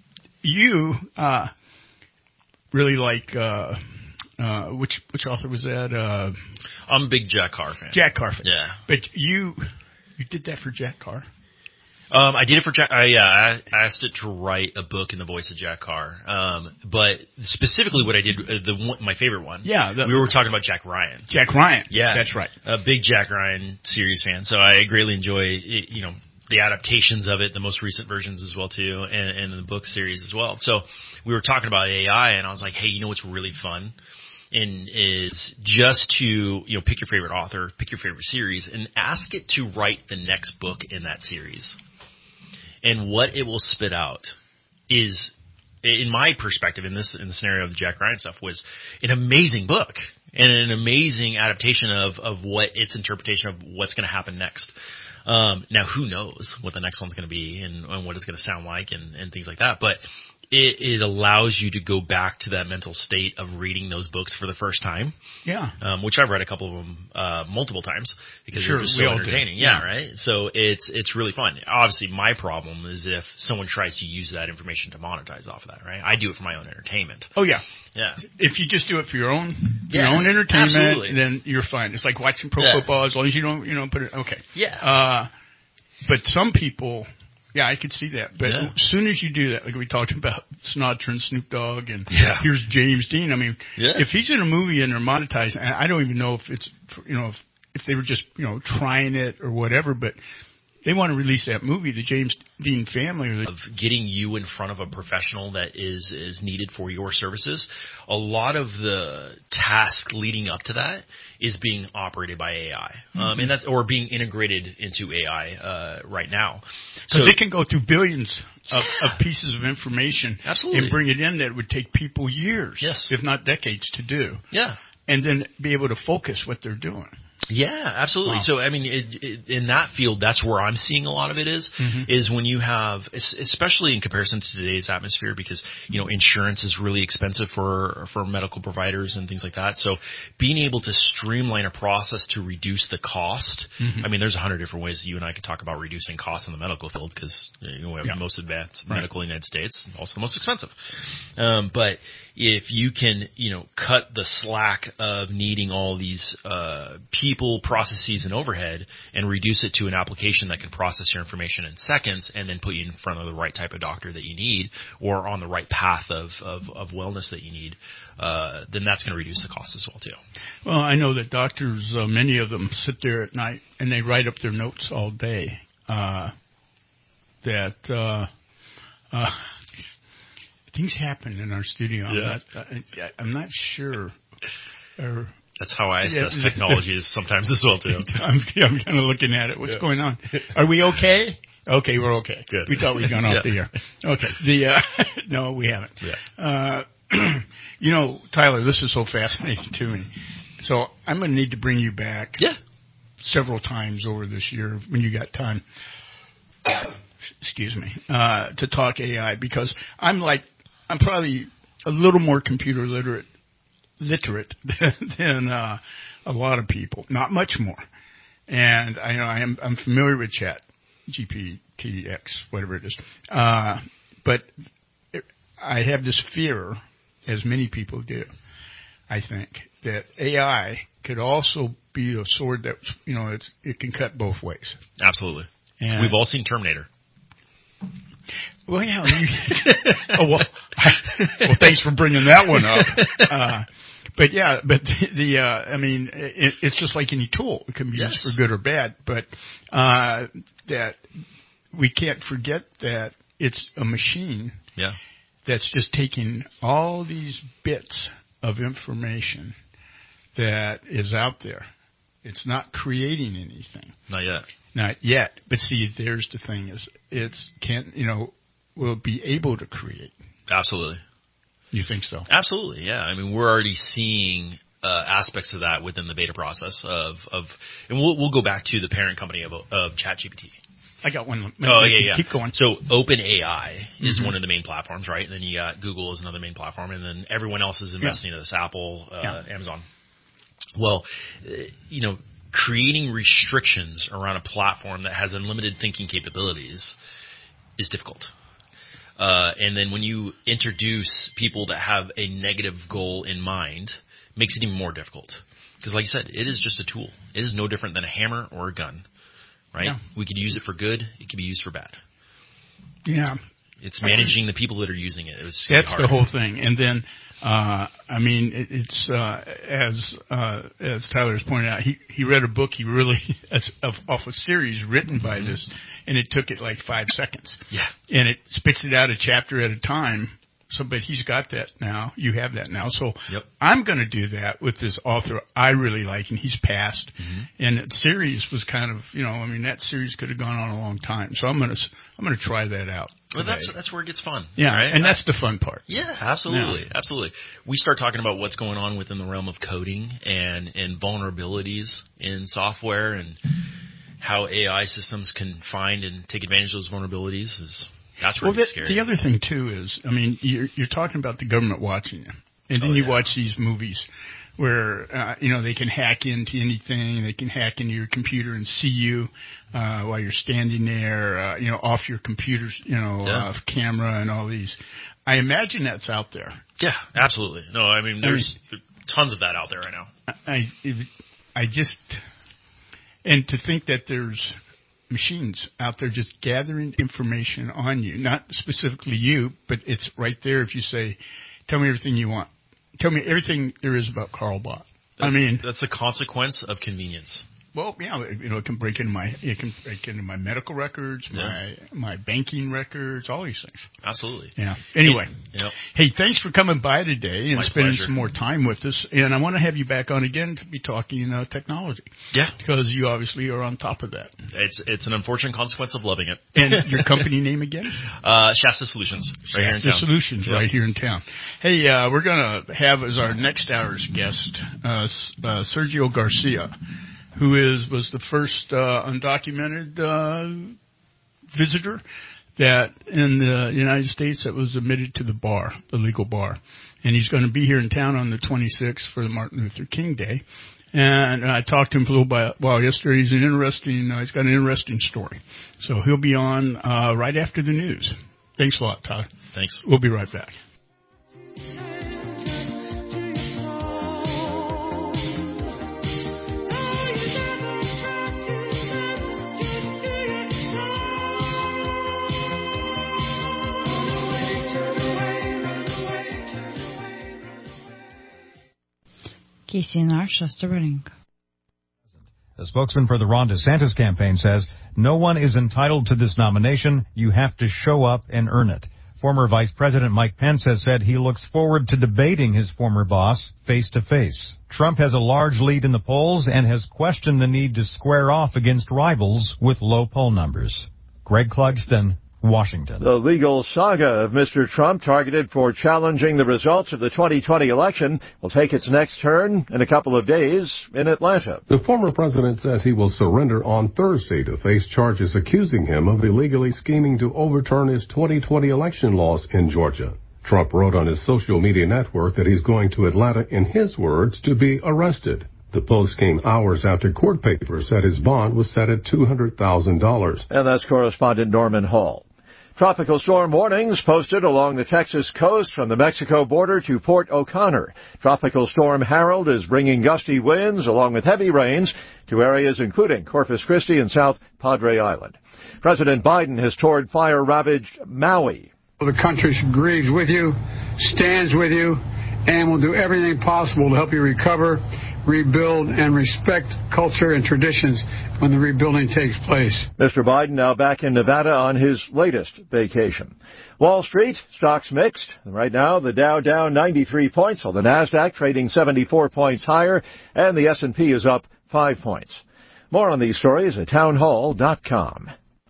you uh, really like uh, uh, which which author was that? Uh, I'm a big Jack Carr fan. Jack Carr fan. Yeah, but you you did that for Jack Carr. Um, I did it for Jack. I, uh, I asked it to write a book in the voice of Jack Carr. Um, but specifically, what I did, uh, the one, my favorite one. Yeah, the, we were talking about Jack Ryan. Jack Ryan. Yeah, that's right. A big Jack Ryan series fan. So I greatly enjoy, it, you know, the adaptations of it, the most recent versions as well too, and, and the book series as well. So we were talking about A I, and I was like, hey, you know what's really fun? And is just to, you know, pick your favorite author, pick your favorite series, and ask it to write the next book in that series. And what it will spit out is, in my perspective, in this in the scenario of the Jack Ryan stuff, was an amazing book and an amazing adaptation of, of what its interpretation of what's going to happen next. Um, now, who knows what the next one's going to be and, and what it's going to sound like and, and things like that. But it, it allows you to go back to that mental state of reading those books for the first time. Yeah. Um, which I've read a couple of them uh, multiple times because sure, they're just so entertaining. Yeah, yeah, right? So it's it's really fun. Obviously, my problem is if someone tries to use that information to monetize off of that, right? I do it for my own entertainment. Oh, yeah. Yeah. If you just do it for your own yes, your own entertainment, absolutely. then you're fine. It's like watching pro yeah. football as long as you don't, you know, put it, okay. Yeah. Uh, but some people... Yeah, I could see that. But yeah. as soon as you do that, like we talked about Sinatra and Snoop Dogg, and yeah. here's James Dean. I mean, yeah. if he's in a movie and they're monetizing, I don't even know if it's, you know, if, if they were just, you know, trying it or whatever, but they want to release that movie, the James Dean family. Or the of getting you in front of a professional that is, is needed for your services. A lot of the task leading up to that is being operated by A I, mm-hmm. um, and that's or being integrated into A I uh, right now. So they can go through billions of, yeah. of pieces of information, absolutely, and bring it in that would take people years, yes. if not decades, to do. Yeah, and then be able to focus what they're doing. Yeah, absolutely. Wow. So, I mean, it, it, in that field, that's where I'm seeing a lot of it is, mm-hmm. is when you have, especially in comparison to today's atmosphere, because, you know, insurance is really expensive for, for medical providers and things like that. So being able to streamline a process to reduce the cost, mm-hmm. I mean, there's a hundred different ways you and I could talk about reducing costs in the medical field because, you know, we have yeah. the most advanced right. medical in the United States, also the most expensive. Um, but if you can, you know, cut the slack of needing all these, uh, people, processes, and overhead and reduce it to an application that can process your information in seconds and then put you in front of the right type of doctor that you need or on the right path of, of, of wellness that you need, uh, then that's going to reduce the cost as well, too. Well, I know that doctors, uh, many of them sit there at night and they write up their notes all day, uh, that, uh, uh, things happen in our studio. I'm, yeah. not, I, I'm not sure. Or That's how I assess Yeah. technologies sometimes as well, too. I'm, I'm kind of looking at it. What's Yeah. going on? Are we okay? Okay, we're okay. Good. We thought we'd gone off Yeah. the air. Okay. The uh, no, we haven't. Yeah. Uh, you know, Tyler, this is so fascinating to me. So I'm going to need to bring you back. Yeah. Several times over this year when you got time. Excuse me. Uh, to talk A I, because I'm like I'm probably a little more computer literate literate than uh, a lot of people. Not much more. And I know I am I'm familiar with Chat G P T X, whatever it is. Uh, but it, I have this fear, as many people do, I think, that A I could also be a sword that, you know, it's, it can cut both ways. Absolutely. And We've all seen Terminator. Well, yeah. You, oh, well, well, thanks for bringing that one up. Uh, but yeah, but the, the uh, I mean, it, it's just like any tool. It can be Yes. used for good or bad. But uh, that we can't forget that it's a machine Yeah. that's just taking all these bits of information that is out there. It's not creating anything. Not yet. Not yet. But see, there's the thing is, it's can't, you know, will be able to create. Absolutely. You think so? Absolutely, yeah. I mean, we're already seeing uh, aspects of that within the beta process of, of and we'll we'll go back to the parent company of, of ChatGPT. I got one. Oh, yeah, yeah. Keep going. So OpenAI is Mhm. one of the main platforms, right? And then you got Google is another main platform, and then everyone else is investing in this, Apple, uh, Yeah. Amazon. Well, uh, you know, creating restrictions around a platform that has unlimited thinking capabilities is difficult. Uh, and then when you introduce people that have a negative goal in mind, it makes it even more difficult. Because like you said, it is just a tool. It is no different than a hammer or a gun, right? Yeah. We could use it for good. It could be used for bad. Yeah. It's managing the people that are using it. It's gonna be That's hard. the whole thing. And then, uh, I mean, it, it's, uh, as, uh, as Tyler's pointed out, he, he read a book he really, as, of, off a series written by Mm-hmm. this, and it took it like five seconds. Yeah. And it spits it out a chapter at a time. So, but he's got that now. You have that now. So Yep. I'm going to do that with this author I really like, and he's passed. Mm-hmm. And that series was kind of, you know, I mean, that series could have gone on a long time. So I'm going to, I'm going to try that out. Well, that's today. that's where it gets fun. Yeah, right? and that's the fun part. Yeah, absolutely, absolutely. We start talking about what's going on within the realm of coding and, and vulnerabilities in software and how A I systems can find and take advantage of those vulnerabilities. Is that's really well, the, scary. the other thing too is, I mean, you're, you're talking about the government watching you, and then Oh, you yeah. watch these movies where uh, you know they can hack into anything, they can hack into your computer and see you uh, while you're standing there, uh, you know, off your computer's, you know, Yeah. uh, camera and all these. I imagine that's out there. Yeah, absolutely. No, I mean, I there's tons of that out there right now. I, I just, and to think that there's machines out there just gathering information on you, not specifically you, but it's right there if you say, tell me everything you want. Tell me everything there is about Carl Bott. I mean, That's the consequence of convenience. well, yeah, you know, it can break into my, it can break into my medical records, my, my banking records, all these things. Absolutely. Yeah. Anyway. Yep. Hey, thanks for coming by today and My spending pleasure. some more time with us. And I want to have you back on again to be talking uh, technology. Yeah. Because you obviously are on top of that. It's it's an unfortunate consequence of loving it. And your company name again? Uh, Shasta Solutions, right here in Shasta town. Solutions, Yep. right here in town. Hey, uh, we're going to have as our next hour's guest uh, uh, Sergio Garcia, who is was the first uh, undocumented uh, visitor that in the United States that was admitted to the bar, the legal bar. And he's going to be here in town on the twenty-sixth for the Martin Luther King Day. And I talked to him for a little while yesterday. He's an interesting, uh, he's got an interesting story. So he'll be on uh, right after the news. Thanks a lot, Todd. Thanks. We'll be right back. K C N R, Shasta Redding. The spokesman for the Ron DeSantis campaign says, no one is entitled to this nomination. You have to show up and earn it. Former Vice President Mike Pence has said he looks forward to debating his former boss face-to-face. Trump has a large lead in the polls and has questioned the need to square off against rivals with low poll numbers. Greg Clugston, Washington. The legal saga of Mister Trump, targeted for challenging the results of the twenty twenty election, will take its next turn in a couple of days in Atlanta. The former president says he will surrender on Thursday to face charges accusing him of illegally scheming to overturn his twenty twenty election laws in Georgia. Trump wrote on his social media network that he's going to Atlanta, in his words, to be arrested. The post came hours after court papers said his bond was set at two hundred thousand dollars. And that's correspondent Norman Hall. Tropical storm warnings posted along the Texas coast from the Mexico border to Port O'Connor. Tropical storm Harold is bringing gusty winds along with heavy rains to areas including Corpus Christi and South Padre Island. President Biden has toured fire-ravaged Maui. The country grieves with you, stands with you, and will do everything possible to help you recover, rebuild, and respect culture and traditions when the rebuilding takes place. Mister Biden now back in Nevada on his latest vacation. Wall Street, stocks mixed. Right now, the Dow down ninety-three points, while the NASDAQ trading seventy-four points higher, and the S and P is up five points. More on these stories at townhall dot com.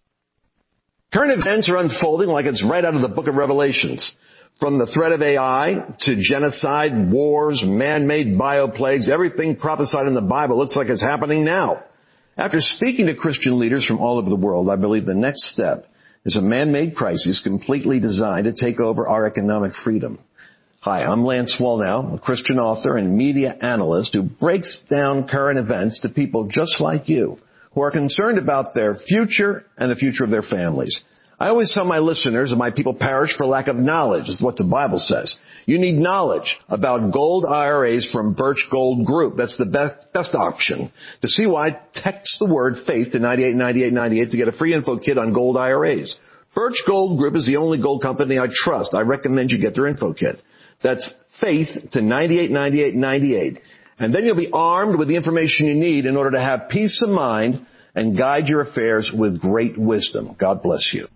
Current events are unfolding like it's right out of the book of Revelations. From the threat of A I to genocide, wars, man-made bioplagues, everything prophesied in the Bible looks like it's happening now. After speaking to Christian leaders from all over the world, I believe the next step is a man-made crisis completely designed to take over our economic freedom. Hi, I'm Lance Wallnau, a Christian author and media analyst who breaks down current events to people just like you who are concerned about their future and the future of their families. I always tell my listeners that my people perish for lack of knowledge, is what the Bible says. You need knowledge about gold I R As from Birch Gold Group. That's the best, best option. To see why, text the word faith to nine eight nine eight nine eight to get a free info kit on gold I R As. Birch Gold Group is the only gold company I trust. I recommend you get their info kit. That's faith to nine eight nine eight nine eight. And then you'll be armed with the information you need in order to have peace of mind and guide your affairs with great wisdom. God bless you.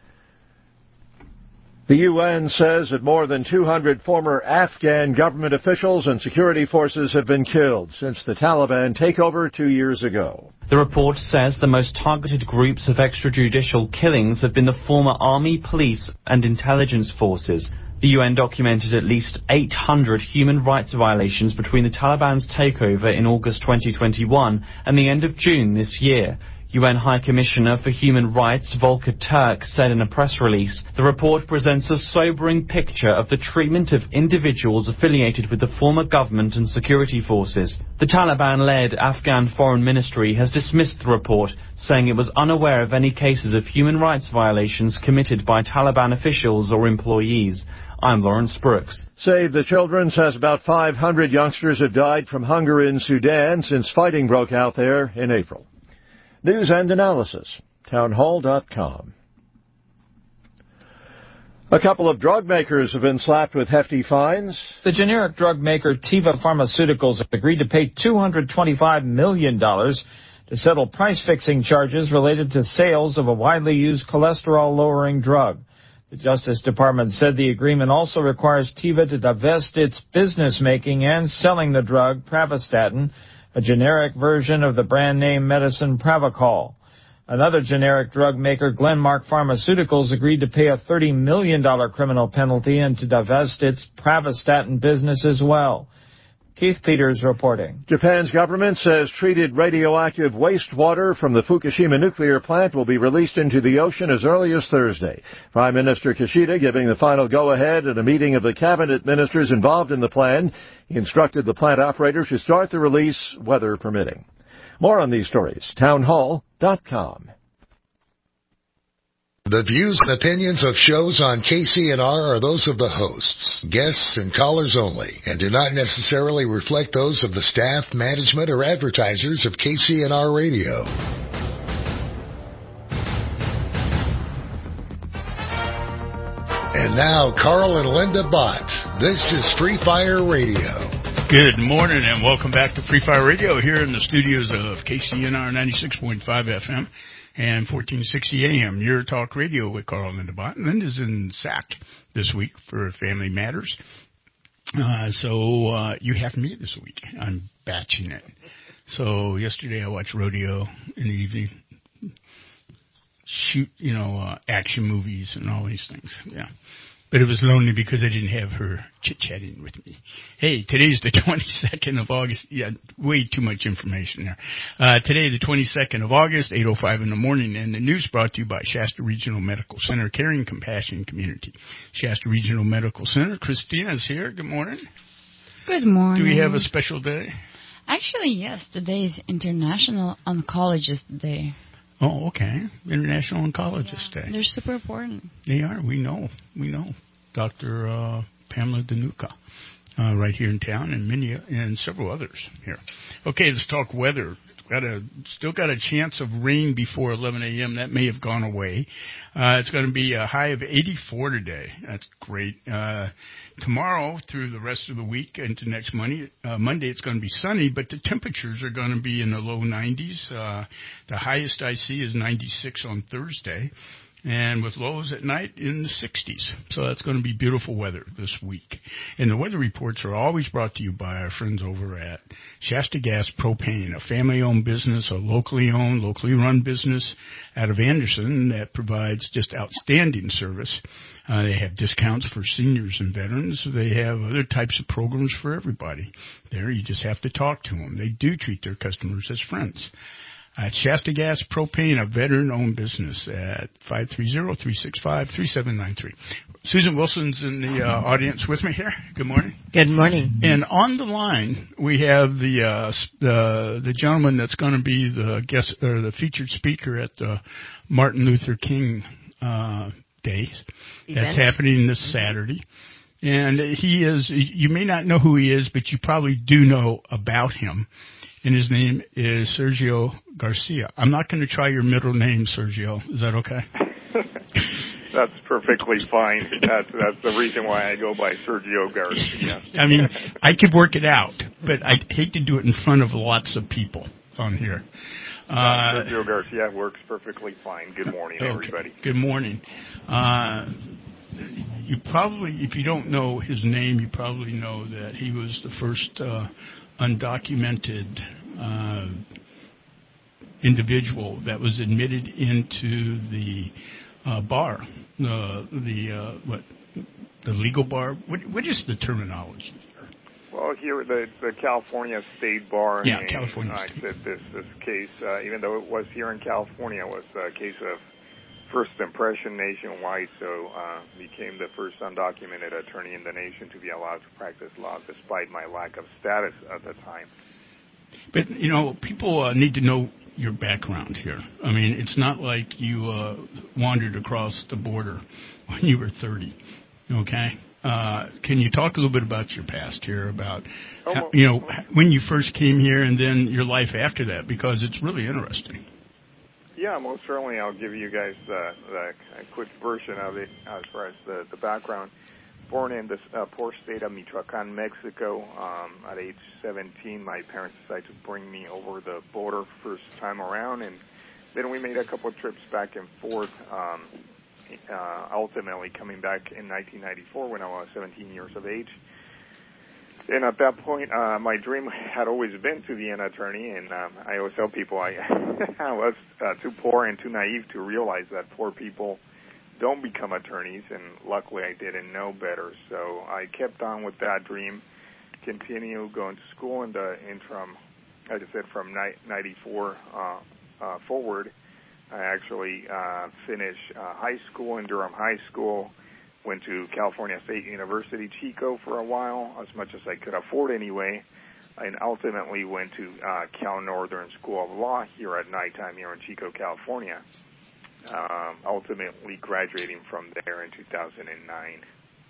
The U N says that more than two hundred former Afghan government officials and security forces have been killed since the Taliban takeover two years ago. The report says the most targeted groups of extrajudicial killings have been the former army, police and intelligence forces. The U N documented at least eight hundred human rights violations between the Taliban's takeover in August twenty twenty-one and the end of June this year. U N High Commissioner for Human Rights Volker Turk said in a press release, the report presents a sobering picture of the treatment of individuals affiliated with the former government and security forces. The Taliban-led Afghan Foreign Ministry has dismissed the report, saying it was unaware of any cases of human rights violations committed by Taliban officials or employees. I'm Lawrence Brooks. Save the Children says about five hundred youngsters have died from hunger in Sudan since fighting broke out there in April. News and analysis, townhall dot com. A couple of drug makers have been slapped with hefty fines. The generic drug maker Teva Pharmaceuticals agreed to pay two hundred twenty-five million dollars to settle price-fixing charges related to sales of a widely used cholesterol-lowering drug. The Justice Department said the agreement also requires Teva to divest its business-making and selling the drug Pravastatin, a generic version of the brand name medicine Pravachol. Another generic drug maker, Glenmark Pharmaceuticals, agreed to pay a thirty million dollars criminal penalty and to divest its Pravastatin business as well. Keith Peters reporting. Japan's government says treated radioactive wastewater from the Fukushima nuclear plant will be released into the ocean as early as Thursday. Prime Minister Kishida giving the final go-ahead at a meeting of the cabinet ministers involved in the plan. He instructed the plant operator to start the release, weather permitting. More on these stories, townhall dot com. The views and opinions of shows on K C N R are those of the hosts, guests, and callers only, and do not necessarily reflect those of the staff, management, or advertisers of K C N R Radio. And now, Carl and Linda Bott. This is Free Fire Radio. Good morning and welcome back to Free Fire Radio here in the studios of K C N R ninety-six point five F M and fourteen sixty A M. Your Talk Radio with Carl Lindenbot. Linda's in S A C this week for Family Matters. Uh, so uh, you have me this week. I'm batching it. So yesterday I watched rodeo in the evening. Shoot, you know, uh, action movies and all these things. Yeah. But it was lonely because I didn't have her chit-chatting with me. Hey, today's the twenty-second of August. Yeah, way too much information there. Uh, today, the twenty-second of August, eight oh five in the morning, and the news brought to you by Shasta Regional Medical Center, caring compassion community. Shasta Regional Medical Center. Christina's here. Good morning. Good morning. Do we have a special day? Actually, yes. Today is International Oncologist Day. Oh, okay. International Oncologist yeah, Day. They're super important. They are. We know. We know. Doctor Uh, Pamela Danuka, uh, right here in town, and many and several others here. Okay, let's talk weather. Got a still got a chance of rain before eleven A M. That may have gone away. Uh, it's going to be a high of eighty-four today. That's great. Uh, tomorrow through the rest of the week into next Monday, uh, Monday it's going to be sunny, but the temperatures are going to be in the low nineties. Uh, the highest I see is ninety-six on Thursday, and with lows at night in the sixties. So that's going to be beautiful weather this week. And the weather reports are always brought to you by our friends over at Shasta Gas Propane, a family-owned business, a locally owned, locally run business out of Anderson that provides just outstanding service. Uh, they have discounts for seniors and veterans. They have other types of programs for everybody. There, you just have to talk to them. They do treat their customers as friends. At Shasta Gas Propane, a veteran-owned business at five three zero, three six five, three seven nine three. Susan Wilson's in the uh, audience with me here. Good morning. Good morning. And on the line, we have the uh, the, the gentleman that's going to be the guest or the featured speaker at the Martin Luther King uh, Day. That's happening this Saturday. And he is, you may not know who he is, but you probably do know about him. And his name is Sergio Garcia. I'm not going to try your middle name, Sergio. Is that okay? That's perfectly fine. That's that's the reason why I go by Sergio Garcia. I mean, I could work it out, but I hate to do it in front of lots of people on here. Uh, uh, Sergio Garcia works perfectly fine. Good morning, okay. everybody. Good morning. Uh, you probably, if you don't know his name, you probably know that he was the first uh, undocumented uh, individual that was admitted into the uh, bar, the the uh, what the legal bar. What what is the terminology? Well, here the the California State Bar. Yeah, California. I State. said this this case, uh, even though it was here in California, was a case of first impression nationwide. So uh, became the first undocumented attorney in the nation to be allowed to practice law, despite my lack of status at the time. But you know, people uh, need to know your background here. I mean, it's not like you uh, wandered across the border when you were thirty. Okay. Uh, can you talk a little bit about your past here, about, oh, how, you know, when you first came here and then your life after that, because it's really interesting. Yeah, most certainly. I'll give you guys uh, the, a quick version of it as far as the, the background. Born in the uh, poor state of Michoacan, Mexico, um, at age seventeen, my parents decided to bring me over the border first time around, and then we made a couple of trips back and forth, um, uh, ultimately coming back in nineteen ninety-four when I was seventeen years of age. And at that point, uh, my dream had always been to be an attorney, and um, I always tell people I, I was uh, too poor and too naive to realize that poor people don't become attorneys, and luckily I didn't know better. So I kept on with that dream, continued going to school in the interim, like I said, from ninety-four uh, uh, forward. I actually uh, finished uh, high school in Durham High School, went to California State University, Chico, for a while, as much as I could afford anyway, and ultimately went to uh, Cal Northern School of Law here at nighttime here in Chico, California, um, ultimately graduating from there in two thousand nine.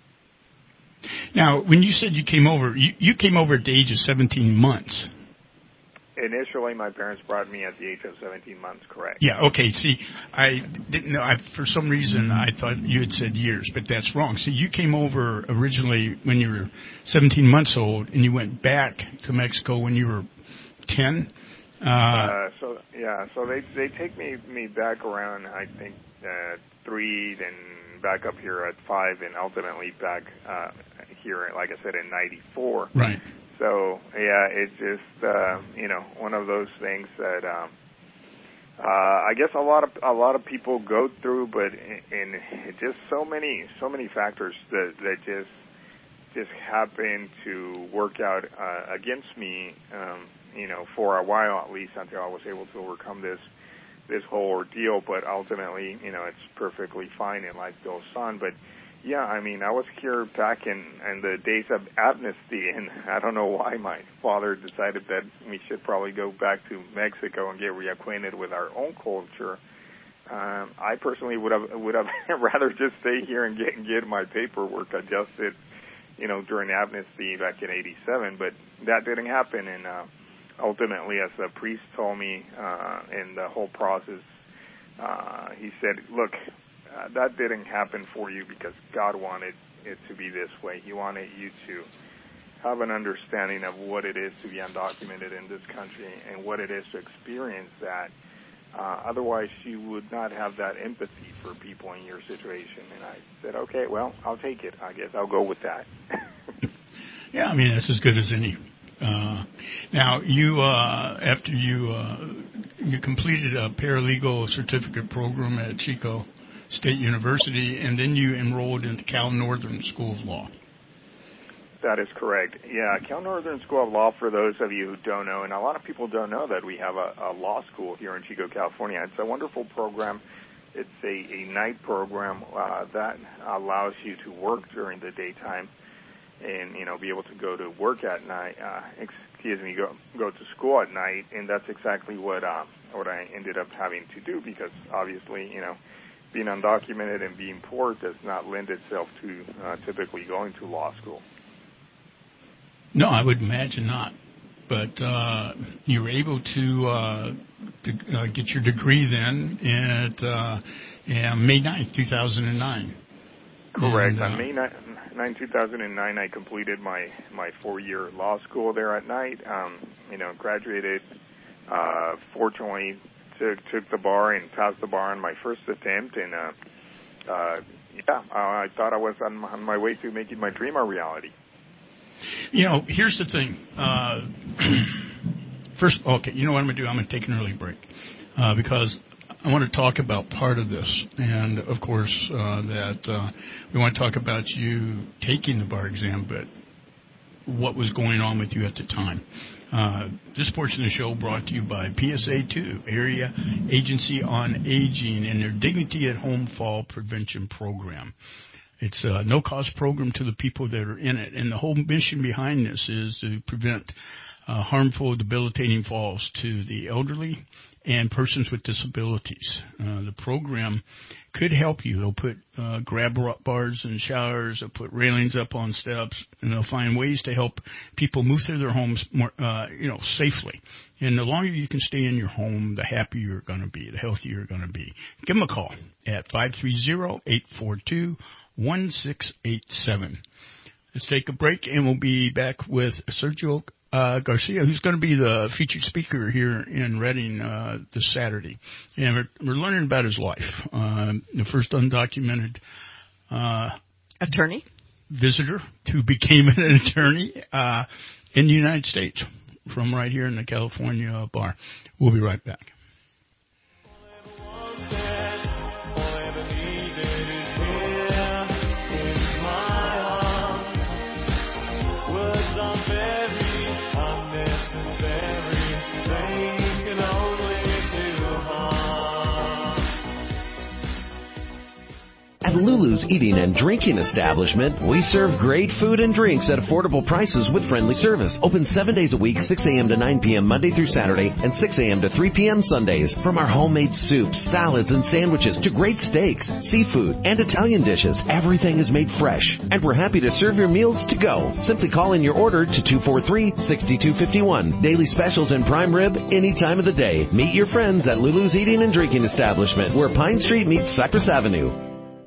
Now, when you said you came over, you, you came over at the age of seventeen months. Initially, my parents brought me at the age of seventeen months, correct. Yeah, okay. See, I didn't know. I, for some reason, I thought you had said years, but that's wrong. See, you came over originally when you were seventeen months old, and you went back to Mexico when you were ten, Uh, uh, so yeah, so they they take me me back around. I think uh, three, then back up here at five, and ultimately back uh, here, like I said, in ninety-four. Right. So yeah, it's just uh, you know one of those things that um, uh, I guess a lot of a lot of people go through, but in, in just so many so many factors that that just just happen to work out uh, against me. Um, you know, for a while at least, until I was able to overcome this this whole ordeal. But ultimately, you know, it's perfectly fine and life goes on. But yeah, I mean, I was here back in, in the days of amnesty, and I don't know why my father decided that we should probably go back to Mexico and get reacquainted with our own culture. Um, I personally would have would have rather just stay here and get get my paperwork adjusted, you know, during amnesty back in eighty-seven. But that didn't happen, and uh, ultimately, as the priest told me uh, in the whole process, uh, he said, look, uh, that didn't happen for you because God wanted it to be this way. He wanted you to have an understanding of what it is to be undocumented in this country and what it is to experience that. Uh, otherwise, you would not have that empathy for people in your situation. And I said, okay, well, I'll take it. I guess I'll go with that. Yeah, I mean, that's as good as any. Uh, now, you uh, after you uh, you completed a paralegal certificate program at Chico State University, and then you enrolled in the Cal Northern School of Law. That is correct. Yeah, Cal Northern School of Law, for those of you who don't know, and a lot of people don't know that we have a, a law school here in Chico, California. It's a wonderful program. It's a, a night program uh, that allows you to work during the daytime and, you know, be able to go to work at night, uh, excuse me, go go to school at night, and that's exactly what uh, what I ended up having to do because, obviously, you know, being undocumented and being poor does not lend itself to uh, typically going to law school. No, I would imagine not. But uh, you were able to, uh, to uh, get your degree then at uh, yeah, May ninth, two thousand nine. Correct. And, uh, On May ninth, two thousand nine, I completed my, my four-year law school there at night. Um, you know, graduated, uh, fortunately, took, took the bar and passed the bar on my first attempt. And, uh, uh, yeah, I thought I was on, on my way to making my dream a reality. You know, here's the thing. Uh, first, okay, you know what I'm going to do? I'm going to take an early break uh, because I want to talk about part of this. And, of course, uh, that uh, we want to talk about you taking the bar exam, but what was going on with you at the time. Uh, this portion of the show brought to you by P S A two, Area Agency on Aging, and their Dignity at Home Fall Prevention Program. It's a no-cost program to the people that are in it, and the whole mission behind this is to prevent uh, harmful, debilitating falls to the elderly and persons with disabilities. Uh, the program could help you. They'll put uh, grab bars in showers, they'll put railings up on steps, and they'll find ways to help people move through their homes more, uh, you know, safely. And the longer you can stay in your home, the happier you're going to be, the healthier you're going to be. Give them a call at five three zero, eight four two, one six eight seven. Let's take a break, and we'll be back with Sergio uh, Garcia, who's going to be the featured speaker here in Redding uh, this Saturday. And we're, we're learning about his life. Uh, the first undocumented uh, attorney visitor who became an attorney uh, in the United States from right here in the California bar. We'll be right back. At Lulu's Eating and Drinking Establishment, we serve great food and drinks at affordable prices with friendly service. Open seven days a week, six a.m. to nine p.m. Monday through Saturday, and six a.m. to three p.m. Sundays. From our homemade soups, salads, and sandwiches to great steaks, seafood, and Italian dishes, everything is made fresh. And we're happy to serve your meals to go. Simply call in your order to two four three, six two five one. Daily specials and prime rib any time of the day. Meet your friends at Lulu's Eating and Drinking Establishment, where Pine Street meets Cypress Avenue.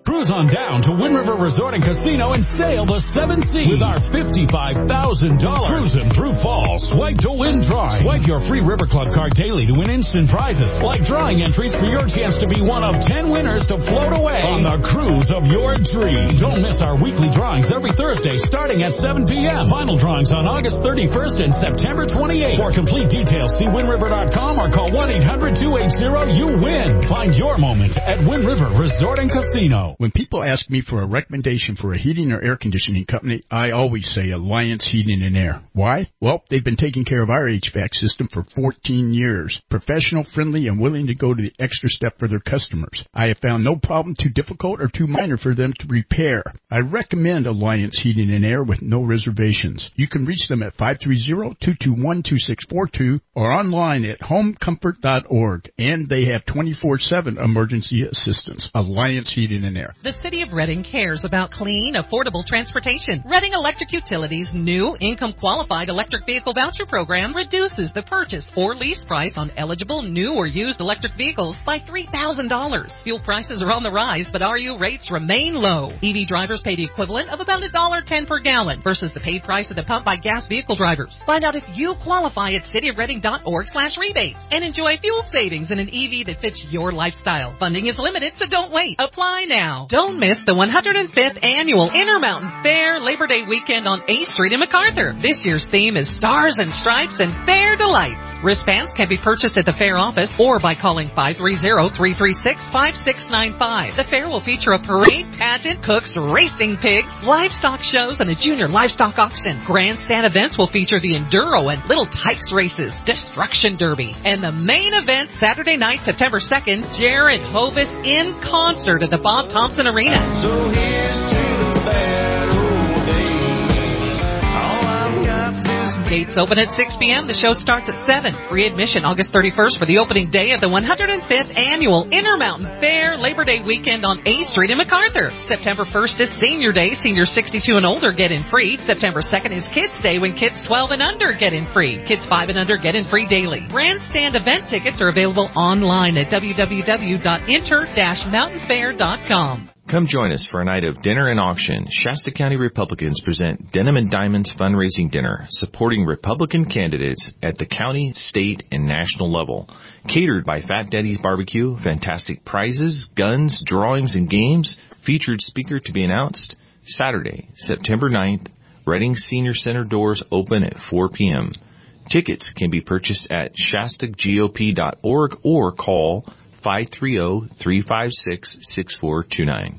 Cruise on down to Wind River Resort and Casino and sail the seven seas with our fifty-five thousand dollars cruising through fall swipe to win drawing. Swipe your free River Club card daily to win instant prizes like drawing entries for your chance to be one of ten winners to float away on the cruise of your dreams. Don't miss our weekly drawings every Thursday starting at seven p.m. Final drawings on August thirty-first and September twenty-eighth. For complete details, see wind river dot com or call one eight hundred two eight zero you win. Find your moment at Wind River Resort and Casino. When people ask me for a recommendation for a heating or air conditioning company, I always say Alliance Heating and Air. Why? Well, they've been taking care of our H V A C system for fourteen years. Professional, friendly, and willing to go to the extra step for their customers. I have found no problem too difficult or too minor for them to repair. I recommend Alliance Heating and Air with no reservations. You can reach them at five three zero, two two one, two six four two or online at home comfort dot org. And they have twenty-four seven emergency assistance. Alliance Heating and Air. The City of Reading cares about clean, affordable transportation. Reading Electric Utilities' new income-qualified electric vehicle voucher program reduces the purchase or lease price on eligible new or used electric vehicles by three thousand dollars. Fuel prices are on the rise, but R U rates remain low. E V drivers pay the equivalent of about one dollar ten per gallon versus the paid price at the pump by gas vehicle drivers. Find out if you qualify at city of reading dot org slash rebate and enjoy fuel savings in an E V that fits your lifestyle. Funding is limited, so don't wait. Apply now. Don't miss the one hundred fifth Annual Intermountain Fair Labor Day weekend on eighth Street in MacArthur. This year's theme is Stars and Stripes and Fair Delights. Wristbands can be purchased at the fair office or by calling five three zero, three three six, five six nine five. The fair will feature a parade, pageant, cooks, racing pigs, livestock shows, and a junior livestock auction. Grandstand events will feature the Enduro and Little Tykes races, Destruction Derby, and the main event Saturday night, September second, Jared Hovis in concert at the Bob Thompson Arena. So here's to the bad old days. All I've got is gates open at six p.m. The show starts at seven. Free admission August thirty-first for the opening day of the one hundred fifth Annual Intermountain Fair Labor Day weekend on eighth Street in MacArthur. September first is Senior Day. Seniors sixty-two and older get in free. September second is Kids Day when kids twelve and under get in free. Kids five and under get in free daily. Grandstand event tickets are available online at w w w dot inter dash mountain fair dot com. Come join us for a night of dinner and auction. Shasta County Republicans present Denim and Diamonds Fundraising Dinner, supporting Republican candidates at the county, state, and national level. Catered by Fat Daddy's Barbecue, fantastic prizes, guns, drawings, and games. Featured speaker to be announced Saturday, September ninth. Reading Senior Center doors open at four p.m. Tickets can be purchased at shasta g o p dot org or call five three zero, three five six, six four two nine.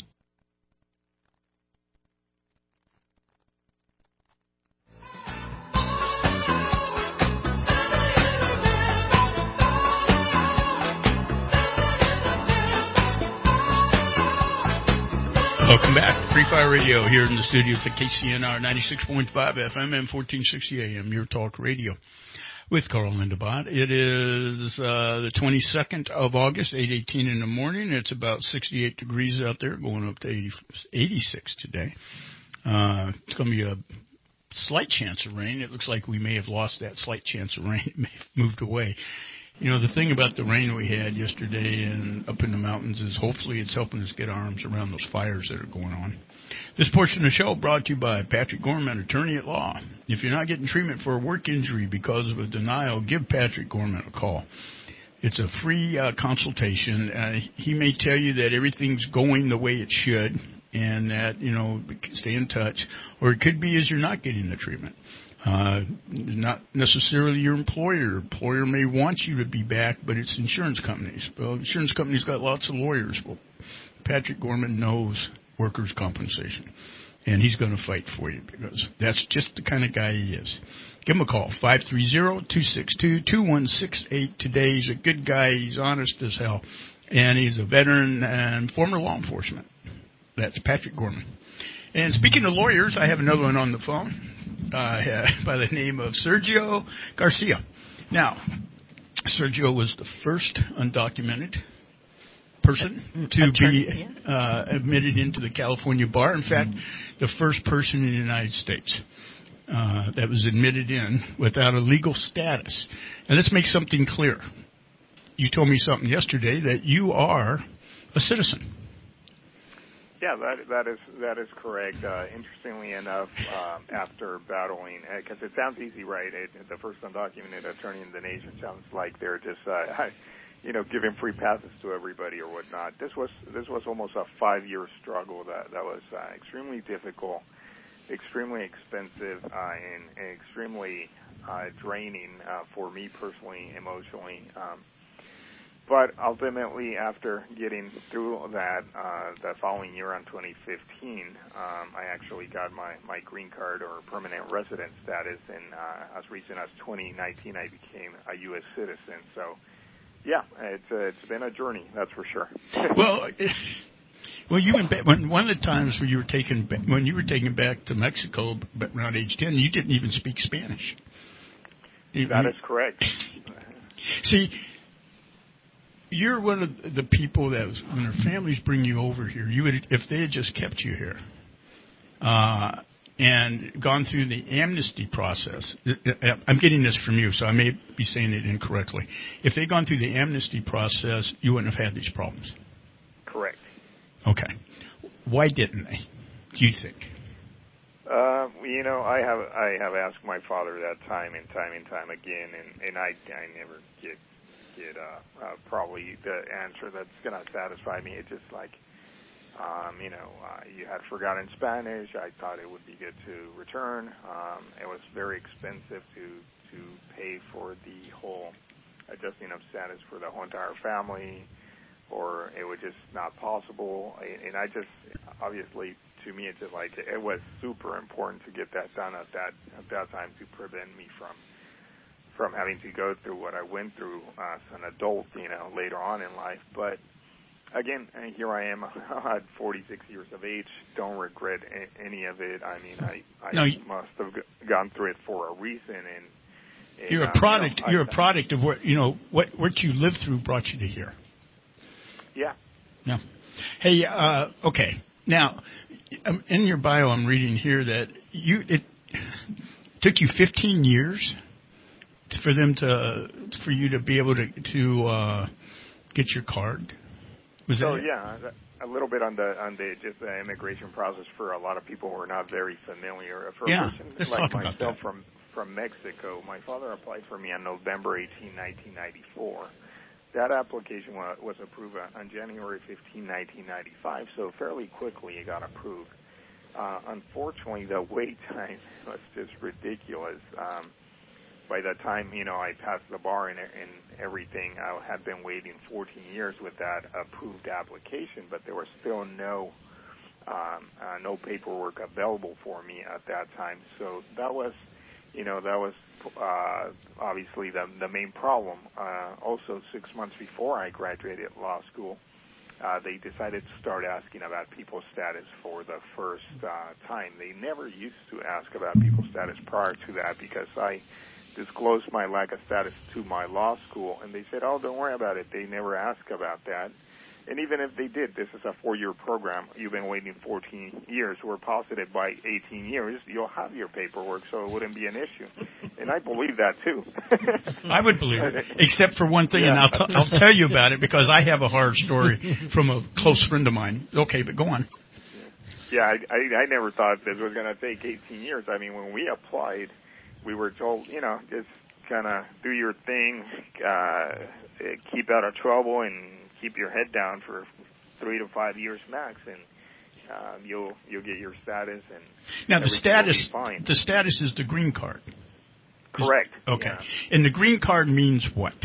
Welcome back. Free Fire Radio here in the studios at K C N R ninety-six point five F M and fourteen sixty A M, your talk radio. With Carl Lindebott. It is uh, the twenty-second of August, eight eighteen in the morning. It's about sixty-eight degrees out there, going up to eighty, eighty-six today. Uh, it's going to be a slight chance of rain. It looks like we may have lost that slight chance of rain. It may have moved away. You know, the thing about the rain we had yesterday and up in the mountains is hopefully it's helping us get our arms around those fires that are going on. This portion of the show brought to you by Patrick Gorman, attorney at law. If you're not getting treatment for a work injury because of a denial, give Patrick Gorman a call. It's a free uh, consultation. Uh, he may tell you that everything's going the way it should and that, you know, stay in touch. Or it could be as you're not getting the treatment. Uh, not necessarily your employer. Employer may want you to be back, but it's insurance companies. Well, insurance companies got lots of lawyers. Well, Patrick Gorman knows workers' compensation, and he's going to fight for you because that's just the kind of guy he is. Give him a call, five three zero, two six two, two one six eight. Today he's a good guy. He's honest as hell, and he's a veteran and former law enforcement. That's Patrick Gorman. And speaking of lawyers, I have another one on the phone. Uh, by the name of Sergio Garcia. Now, Sergio was the first undocumented person to be uh, admitted into the California bar. In fact, the first person in the United States uh, that was admitted in without a legal status. And let's make something clear. You told me something yesterday that you are a citizen. Yeah, that that is that is correct. Uh, interestingly enough, um, after battling, because uh, it sounds easy, right? It, the first undocumented attorney in the nation sounds like they're just, uh, you know, giving free passes to everybody or whatnot. This was this was almost a five-year struggle that that was uh, extremely difficult, extremely expensive, uh, and, and extremely uh, draining uh, for me personally, emotionally. Um, But ultimately, after getting through that, uh, the following year on twenty fifteen, um, I actually got my, my green card or permanent resident status, and uh, as recent as twenty nineteen, I became a U S citizen. So, yeah, it's uh, it's been a journey, that's for sure. well, well, you went back, when one of the times when you were taken when you were taken back to Mexico around age ten, you didn't even speak Spanish. You, that you, is correct. See. You're one of the people that, was, when their families bring you over here, you would, if they had just kept you here uh, and gone through the amnesty process. I'm getting this from you, so I may be saying it incorrectly. If they'd gone through the amnesty process, you wouldn't have had these problems. Correct. Okay. Why didn't they, do you think? Uh, you know, I have I have asked my father that time and time and time again, and, and I, I never get... get uh, uh, probably the answer that's going to satisfy me. It's just like, um, you know, uh, you had forgotten Spanish. I thought it would be good to return. Um, it was very expensive to to pay for the whole adjusting of status for the whole entire family, or it was just not possible. And I just, obviously, to me, it's just like it was super important to get that done at that at that time to prevent me from from having to go through what I went through uh, as an adult, you know, later on in life. But again, here I am at forty-six years of age. Don't regret a- any of it. I mean, I, I no, you, must have g- gone through it for a reason. And, and you're a um, product. You know, you're I, a product of what you know. What what you lived through brought you to here. Yeah. No. Hey. Uh, okay. Now, in your bio, I'm reading here that you it took you fifteen years for them to, for you to be able to to uh, get your card. Was so that it? yeah, a little bit on the on the just the immigration process for a lot of people who are not very familiar. For yeah, a person let's like talk about myself that. from from Mexico, my father applied for me on November eighteenth, nineteen ninety-four. That application was, was approved on January fifteenth, nineteen ninety-five. So fairly quickly it got approved. Uh, unfortunately, the wait time was just ridiculous. Um, By the time, you know, I passed the bar and, and everything, I had been waiting fourteen years with that approved application, but there was still no um, uh, no paperwork available for me at that time. So that was, you know, that was uh, obviously the, the main problem. Uh, also, six months before I graduated law school, uh, they decided to start asking about people's status for the first uh, time. They never used to ask about people's status prior to that because I disclosed my lack of status to my law school, and they said, oh, don't worry about it. They never ask about that. And even if they did, this is a four-year program. You've been waiting fourteen years. We're positive by eighteen years, you'll have your paperwork, so it wouldn't be an issue. And I believe that, too. I would believe it, except for one thing, yeah. and I'll, t- I'll tell you about it because I have a horror story from a close friend of mine. Okay, but go on. Yeah, I, I, I never thought this was going to take eighteen years. I mean, when we applied, we were told, you know, just kind of do your thing, uh, keep out of trouble, and keep your head down for three to five years max, and uh, you'll you'll get your status. And now the status, will be fine. the status is the green card. Correct. Okay, yeah. And the green card means what?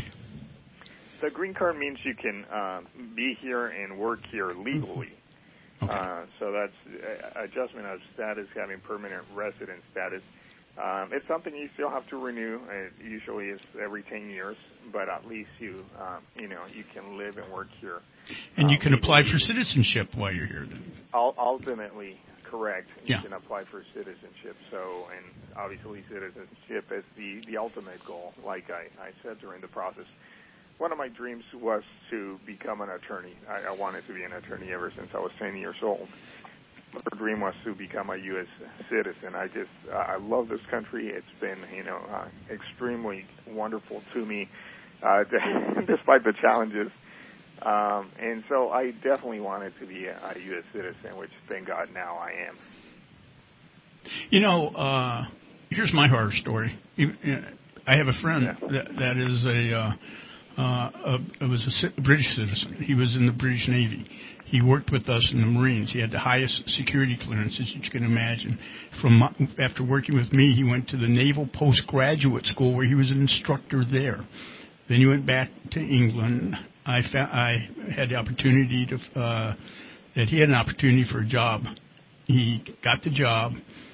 The green card means you can uh, be here and work here legally. Okay. Uh, so that's uh, adjustment of status, having permanent resident status. Um, it's something you still have to renew. It usually is every ten years, but at least you, um, you know, you can live and work here. And uh, you can apply legally. for citizenship while you're here. Then. Ultimately, correct. You yeah. can apply for citizenship. So, and obviously, citizenship is the the ultimate goal. Like I, I said during the process, one of my dreams was to become an attorney. I, I wanted to be an attorney ever since I was ten years old. My dream was to become a U S citizen. I just, uh, I love this country. It's been, you know, uh, extremely wonderful to me, uh, despite the challenges Um, and so I definitely wanted to be a, a U S citizen, which thank God now I am. You know, uh, here's my horror story. I have a friend yeah. that, that is a, uh, uh, a was a British citizen. He was in the British Navy. He worked with us in the Marines. He had the highest security clearances you can imagine. From after working with me, he went to the Naval Postgraduate School where he was an instructor there. Then he went back to England. I, fa- I had the opportunity to uh, that he had an opportunity for a job. He got the job,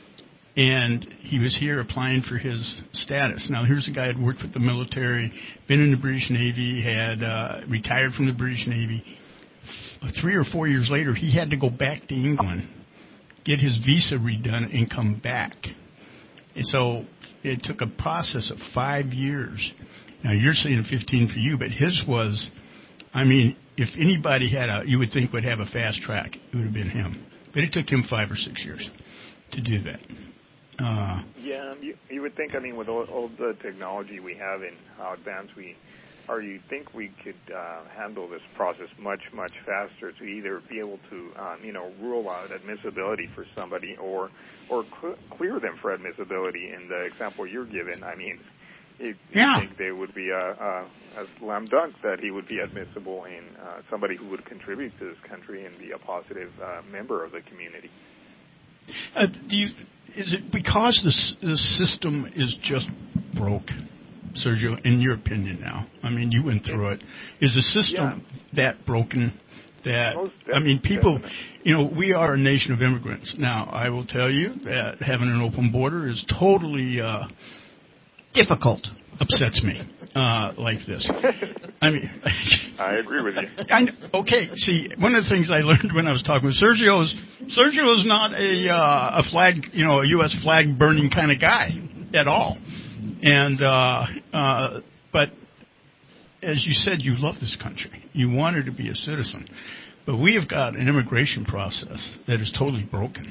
and he was here applying for his status. Now, here's a guy who had worked with the military, been in the British Navy, had uh, retired from the British Navy. Three or four years later, he had to go back to England, get his visa redone, and come back. And so it took a process of five years. Now, you're saying fifteen for you, but his was, I mean, if anybody had a, you would think would have a fast track, it would have been him. But it took him five or six years to do that. Uh, yeah, you, you would think, I mean, with all, all the technology we have and how advanced we are, you think we could uh, handle this process much, much faster to either be able to, um, you know, rule out admissibility for somebody or or cl- clear them for admissibility. In the example you're given, I mean, you, you yeah. think they would be a, a, a slam dunk that he would be admissible in uh, somebody who would contribute to this country and be a positive uh, member of the community. Uh, do you, is it because the the system is just broke, Sergio? In your opinion, now, I mean, you went through it. Is the system yeah. that broken? That I mean, people, definitely. You know, we are a nation of immigrants. Now, I will tell you that having an open border is totally uh, difficult. Upsets me uh, like this. I mean, I agree with you. I, okay, see, one of the things I learned when I was talking with Sergio is Sergio is not a uh, a flag, you know, a U S flag burning kind of guy at all. And uh, uh, but as you said, you love this country. You wanted to be a citizen, but we have got an immigration process that is totally broken.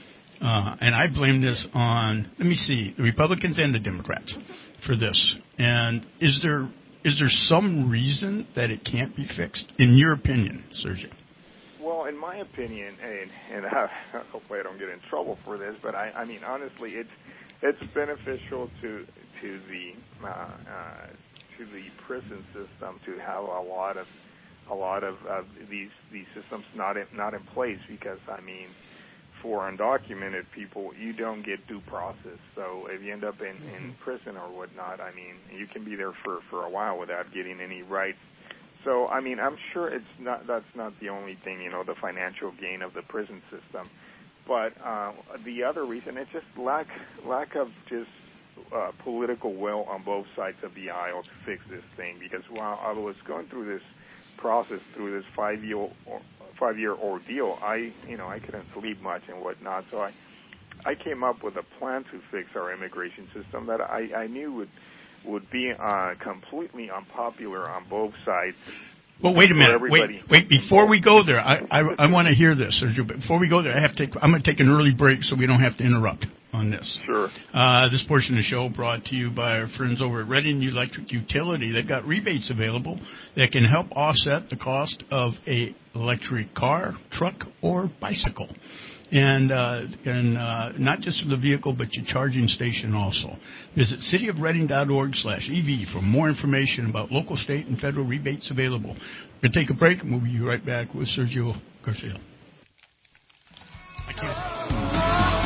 Uh, and I blame this on, let me see, the Republicans and the Democrats for this. And is there is there some reason that it can't be fixed, in your opinion, Sergio? Well, in my opinion, and, and I, hopefully I don't get in trouble for this, but I, I mean, honestly, it's it's beneficial to to the uh, uh, to the prison system to have a lot of a lot of uh, these these systems not in, not in place because I mean. For undocumented people, you don't get due process. So if you end up in, in prison or whatnot, I mean, you can be there for, for a while without getting any rights. So, I mean, I'm sure it's not that's not the only thing, you know, the financial gain of the prison system. But uh, the other reason, it's just lack lack of just uh, political will on both sides of the aisle to fix this thing. Because while I was going through this process, through this five-year five-year ordeal, I, you know, I couldn't sleep much and whatnot. So I, I came up with a plan to fix our immigration system that I, I knew would would be uh, completely unpopular on both sides. Well, wait a minute. Wait, wait. Before we go there, I, I, I want to hear this, Sergio. But before we go there, I have to take. I'm going to take an early break so we don't have to interrupt on this. Sure. Uh, this portion of the show brought to you by our friends over at Reading Electric Utility. They've got rebates available that can help offset the cost of a electric car, truck, or bicycle. And, uh, and uh, not just for the vehicle, but your charging station also. Visit cityofreading.org slash EV for more information about local, state, and federal rebates available. We're going to take a break, and we'll be right back with Sergio Garcia. I can't.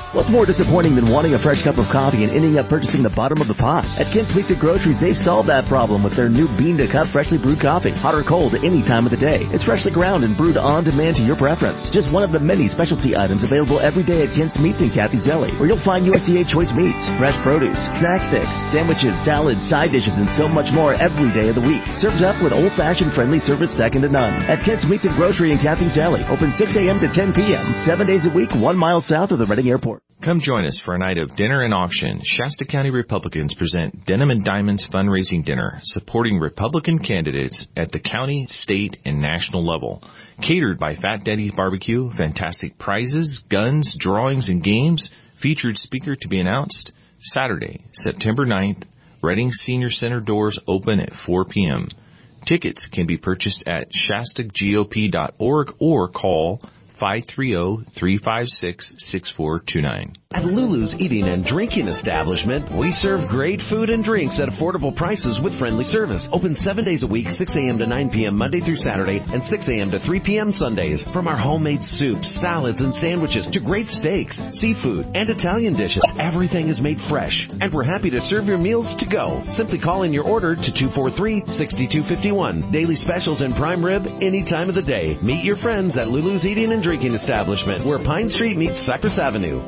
What's more disappointing than wanting a fresh cup of coffee and ending up purchasing the bottom of the pot? At Kent's Meats and Groceries, they've solved that problem with their new bean-to-cup freshly brewed coffee. Hot or cold at any time of the day. It's freshly ground and brewed on demand to your preference. Just one of the many specialty items available every day at Kent's Meats and Kathy's Deli, where you'll find U S D A choice meats, fresh produce, snack sticks, sandwiches, salads, side dishes, and so much more every day of the week. Served up with old-fashioned friendly service second to none. At Kent's Meats and Grocery in Kathy's Deli, open six a.m. to ten p.m., seven days a week, one mile south of the Reading Airport. Come join us for a night of dinner and auction. Shasta County Republicans present Denim and Diamonds Fundraising Dinner, supporting Republican candidates at the county, state, and national level. Catered by Fat Daddy's Barbecue, fantastic prizes, guns, drawings, and games. Featured speaker to be announced Saturday, September ninth. Reading Senior Center doors open at four p.m. Tickets can be purchased at shasta G O P dot org or call five three zero, three five six, six four two nine. At Lulu's Eating and Drinking Establishment, we serve great food and drinks at affordable prices with friendly service. Open seven days a week, six a.m. to nine p.m. Monday through Saturday, and six a.m. to three p.m. Sundays. From our homemade soups, salads, and sandwiches to great steaks, seafood, and Italian dishes, everything is made fresh. And we're happy to serve your meals to go. Simply call in your order to two four three, six two five one. Daily specials and prime rib any time of the day. Meet your friends at Lulu's Eating and Drinking Establishment, where Pine Street meets Cypress Avenue.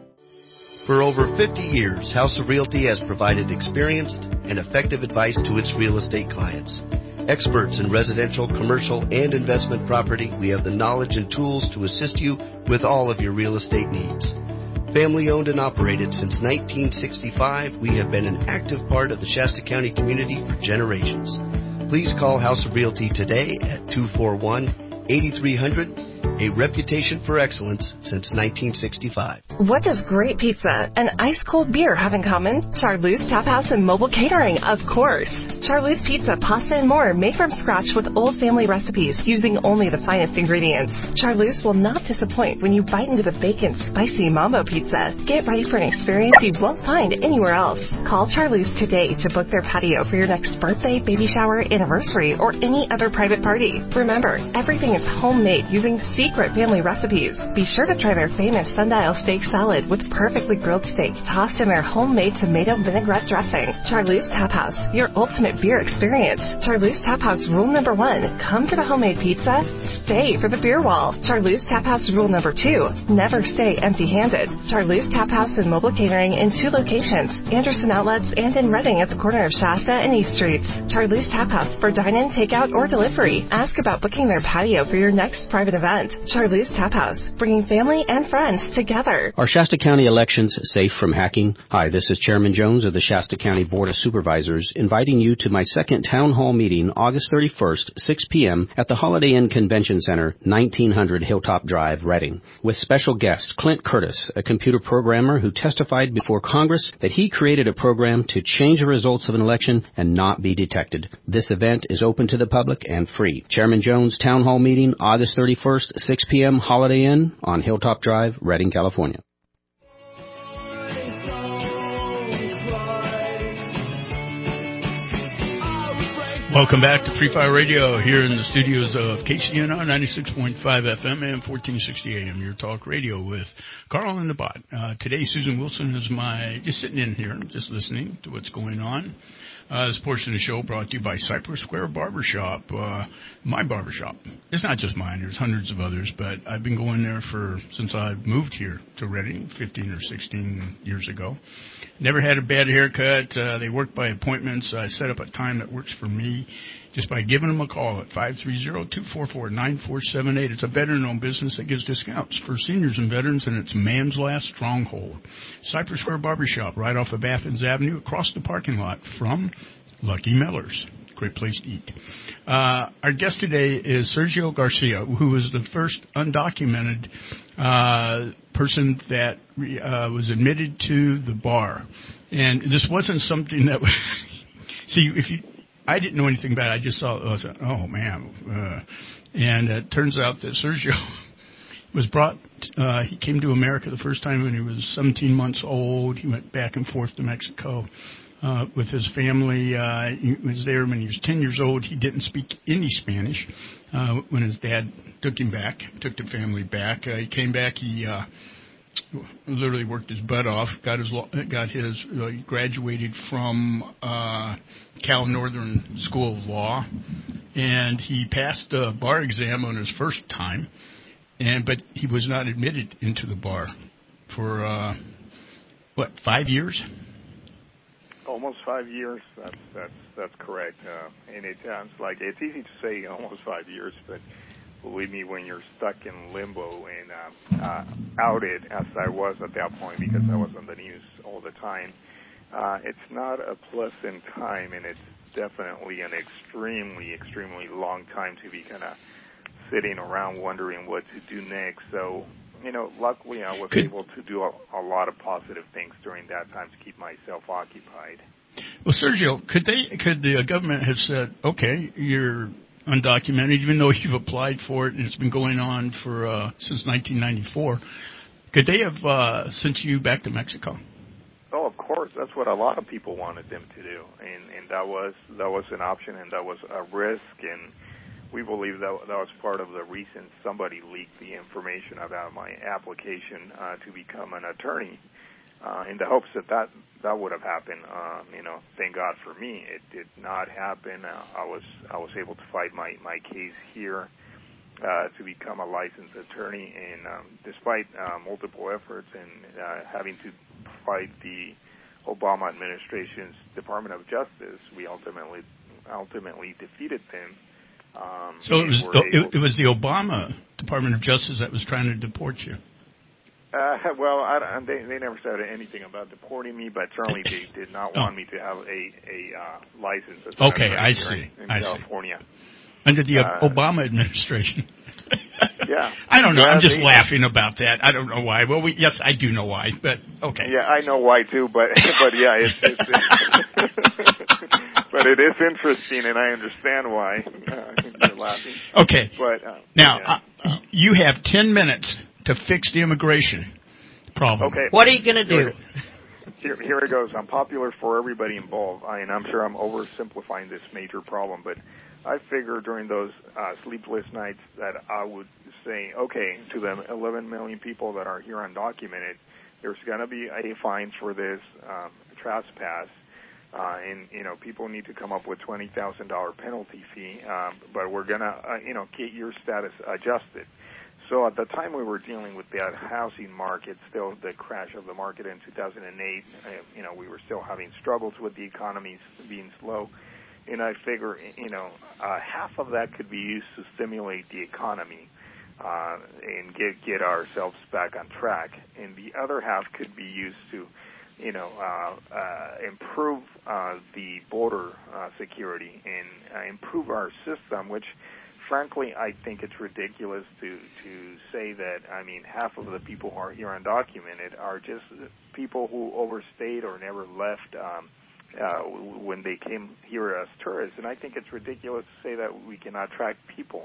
For over fifty years, House of Realty has provided experienced and effective advice to its real estate clients. Experts in residential, commercial, and investment property, we have the knowledge and tools to assist you with all of your real estate needs. Family owned and operated since nineteen sixty-five, we have been an active part of the Shasta County community for generations. Please call House of Realty today at two four one, eight three zero zero. A reputation for excellence since nineteen sixty-five. What does great pizza and ice-cold beer have in common? Charlotte's Tap House and Mobile Catering, of course. Charlotte's Pizza, pasta, and more made from scratch with old family recipes using only the finest ingredients. Charlotte's will not disappoint when you bite into the bacon, spicy mambo pizza. Get ready for an experience you won't find anywhere else. Call Charlotte's today to book their patio for your next birthday, baby shower, anniversary, or any other private party. Remember, everything is homemade using secret family recipes. Be sure to try their famous sundial steak salad with perfectly grilled steak tossed in their homemade tomato vinaigrette dressing. Charlotte's Tap House, your ultimate beer experience. Charlotte's Tap House rule number one, come for the homemade pizza, stay for the beer wall. Charlotte's Tap House rule number two, never stay empty-handed. Charlotte's Tap House and Mobile Catering in two locations, Anderson Outlets and in Reading at the corner of Shasta and East Streets. Charlotte's Tap House for dine-in, takeout, or delivery. Ask about booking their patio for your next private event. Charlotte's Tap House, bringing family and friends together. Are Shasta County elections safe from hacking? Hi, this is Chairman Jones of the Shasta County Board of Supervisors, inviting you to my second town hall meeting August thirty-first, six p.m. at the Holiday Inn Convention Center, nineteen hundred Hilltop Drive, Reading, with special guest Clint Curtis, a computer programmer who testified before Congress that he created a program to change the results of an election and not be detected. This event is open to the public and free. Chairman Jones Town Hall meeting August thirty-first, six p.m. Holiday Inn on Hilltop Drive, Reading, California. Welcome back to Free Fire Radio here in the studios of K C N R ninety-six point five F M and fourteen sixty A M, your talk radio with Carl and the Bot. Uh, today, Susan Wilson is my, just sitting in here, just listening to what's going on. Uh, this portion of the show brought to you by Cypress Square Barbershop, uh, my barbershop. It's not just mine, there's hundreds of others, but I've been going there for, since I moved here to Reading fifteen or sixteen years ago. Never had a bad haircut. Uh, they work by appointments. I set up a time that works for me just by giving them a call at five three zero, two four four, nine four seven eight. It's a veteran-owned business that gives discounts for seniors and veterans, and it's man's last stronghold. Cypress Square Barbershop, right off of Athens Avenue, across the parking lot from Lucky Miller's. Great place to eat. Uh, our guest today is Sergio Garcia, who is the first undocumented uh, person that uh, was admitted to the bar. And this wasn't something that... See, if you... I didn't know anything about it. I just saw it. I was like, oh, man. Uh, and it turns out that Sergio was brought... Uh, he came to America the first time when he was seventeen months old. He went back and forth to Mexico. Uh, with his family. Uh, he was there when he was ten years old. He didn't speak any Spanish. Uh, when his dad took him back, took the family back, uh, he came back. He uh, literally worked his butt off, got his law, got his uh, he graduated from uh, Cal Northern School of Law, and he passed the bar exam on his first time, and but he was not admitted into the bar for uh, what five years. Almost five years. That's that's that's correct. Uh, and it sounds like it's easy to say almost five years, but believe me, when you're stuck in limbo and uh, uh, outed, as I was at that point because I was on the news all the time, uh, it's not a pleasant time, and it's definitely an extremely, extremely long time to be kind of sitting around wondering what to do next. So, you know, luckily I was Could, able to do a, a lot of positive things during that time to keep myself occupied. Well, Sergio, could they, could the government have said, okay, you're undocumented, even though you've applied for it and it's been going on for uh, since nineteen ninety-four, could they have uh, sent you back to Mexico? Oh, of course. That's what a lot of people wanted them to do, and and that was that was an option, and that was a risk, and we believe that that was part of the reason somebody leaked the information about my application uh, to become an attorney, uh, in the hopes that that, that would have happened. Um, you know, thank God for me, it did not happen. Uh, I was I was able to fight my, my case here uh, to become a licensed attorney, and um, despite uh, multiple efforts and uh, having to fight the Obama administration's Department of Justice, we ultimately ultimately defeated them. Um, so it was it, it was the Obama Department of Justice that was trying to deport you. Uh, well, I, they they never said anything about deporting me, but certainly they did not want oh. me to have a a uh, license. As okay, I see. In I California. see. Under the uh, Obama administration. Yeah. I don't know. Yeah, I'm just they, laughing about that. I don't know why. Well, we, yes, I do know why, but okay. Yeah, I know why too, but but yeah, it's. it's, it's But it is interesting, and I understand why uh, you're laughing. Okay. But uh, now yeah, uh, uh, you have ten minutes to fix the immigration problem. Okay. What are you going to do? Here, here it goes. I'm popular for everybody involved, I, and I'm sure I'm oversimplifying this major problem, but I figure during those uh, sleepless nights that I would say, okay, to the eleven million people that are here undocumented, there's going to be a fine for this um, trespass. Uh, and, you know, people need to come up with twenty thousand dollars penalty fee, um, but we're going to, uh, you know, get your status adjusted. So at the time we were dealing with that housing market, still the crash of the market in two thousand eight, uh, you know, we were still having struggles with the economy being slow. And I figure, you know, uh, half of that could be used to stimulate the economy uh, and get, get ourselves back on track. And the other half could be used to, you know, uh, uh, improve uh, the border uh, security and uh, improve our system, which, frankly, I think it's ridiculous to, to say that, I mean, half of the people who are here undocumented are just people who overstayed or never left um, uh, when they came here as tourists. And I think it's ridiculous to say that we cannot track people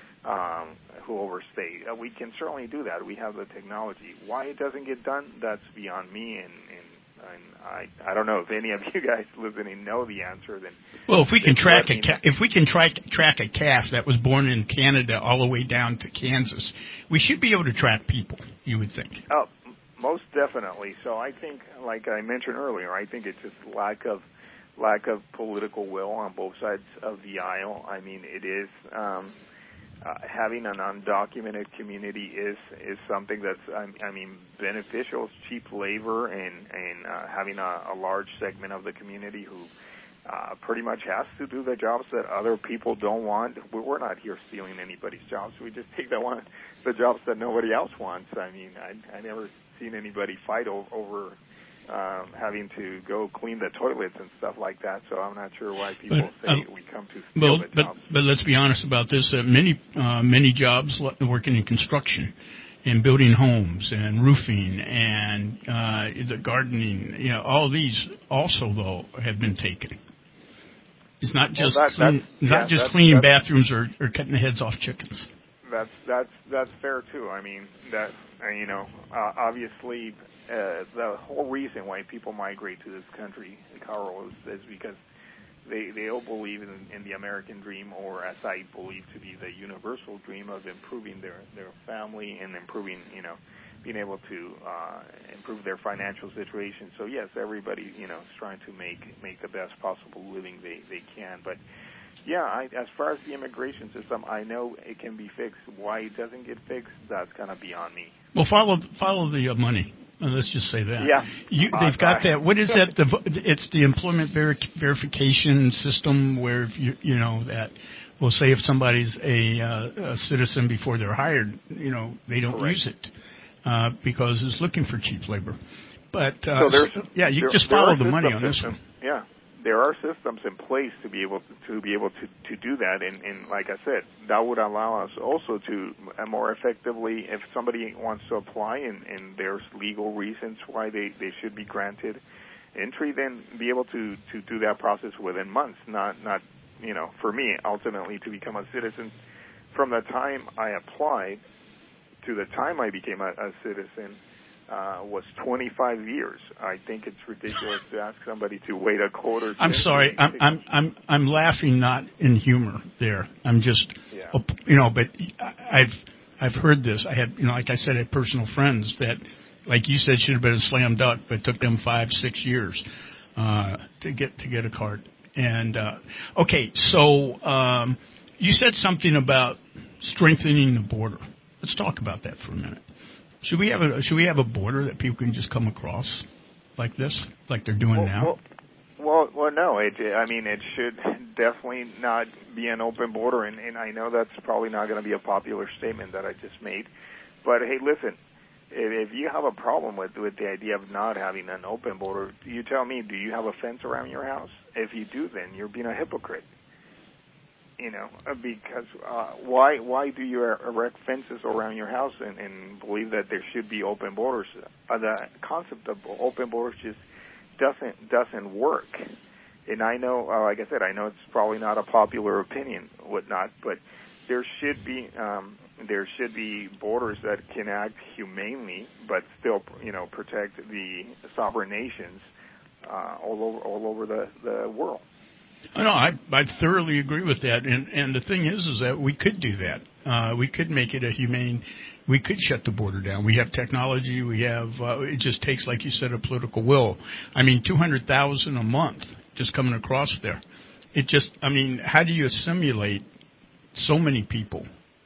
um, who overstay. Uh, we can certainly do that. We have the technology. Why it doesn't get done, that's beyond me, and, and And I I don't know if any of you guys listening know the answer. Then well, if we can track a ca- if we can track track a calf that was born in Canada all the way down to Kansas, we should be able to track people. You would think. Oh, most definitely. So I think, like I mentioned earlier, I think it's just lack of lack of political will on both sides of the aisle. I mean, it is. Um, Uh, having an undocumented community is is something that's I, I mean beneficial. It's cheap labor, and and uh, having a, a large segment of the community who uh, pretty much has to do the jobs that other people don't want. We're not here stealing anybody's jobs. We just take the one the jobs that nobody else wants. I mean, I I never seen anybody fight over. over Um, having to go clean the toilets and stuff like that, so I'm not sure why people but, say uh, we come to steal well, the but, jobs. But let's be honest about this. Uh, many uh, many jobs working in construction and building homes and roofing and uh, the gardening, you know, all these also, though, have been taken. It's not just well, that, clean, yeah, not just that's, cleaning that's, bathrooms or, or cutting the heads off chickens. That's that's that's fair too. I mean, that uh, you know, uh, obviously, uh, the whole reason why people migrate to this country, Carl, is, is because they they all believe in, in the American dream, or as I believe to be the universal dream of improving their their family and improving, you know, being able to uh, improve their financial situation. So yes, everybody, you know, is trying to make make the best possible living they, they can. But yeah, I, as far as the immigration system, I know it can be fixed. Why it doesn't get fixed, that's kind of beyond me. Well, follow follow the uh, money. Uh, let's just say that. Yeah. You, they've got that. What is that? The, it's the employment ver- verification system where, if you, you know, that will say if somebody's a, uh, a citizen before they're hired, you know, they don't Correct. use it uh, because it's looking for cheap labor. But, uh, so there's, yeah, you there, just follow the system, money on this system, one. Yeah. There are systems in place to be able to, to be able to, to do that, and, and like I said, that would allow us also to more effectively, if somebody wants to apply and, and there's legal reasons why they, they should be granted entry, then be able to, to do that process within months, not not you know, for me ultimately to become a citizen from the time I applied to the time I became a, a citizen. Uh, was twenty-five years. I think it's ridiculous to ask somebody to wait a quarter. I'm sorry. I'm I'm I'm I'm laughing not in humor there. I'm just, yeah. you know, but I've I've heard this. I had, you know, like I said, I had personal friends that, like you said, should have been a slam dunk, but it took them five six years uh, to get to get a card. And uh, okay, so um, you said something about strengthening the border. Let's talk about that for a minute. Should we have a should we have a border that people can just come across like this, like they're doing well, now? Well, well, well, no. It, I mean, it should definitely not be an open border, and, and I know that's probably not going to be a popular statement that I just made. But hey, listen, if, if you have a problem with with the idea of not having an open border, you tell me. Do you have a fence around your house? If you do, then you're being a hypocrite. You know, because uh, why why do you erect fences around your house and, and believe that there should be open borders? Uh, the concept of open borders just doesn't doesn't work. And I know, uh, like I said, I know it's probably not a popular opinion, whatnot, but there should be um, there should be borders that can act humanely, but still, you know, protect the sovereign nations uh, all over all over the, the world. No, I I thoroughly agree with that, and and the thing is, is that we could do that. Uh, we could make it a humane. We could shut the border down. We have technology. We have. Uh, it just takes, like you said, a political will. I mean, two hundred thousand a month just coming across there. It just. I mean, how do you assimilate so many people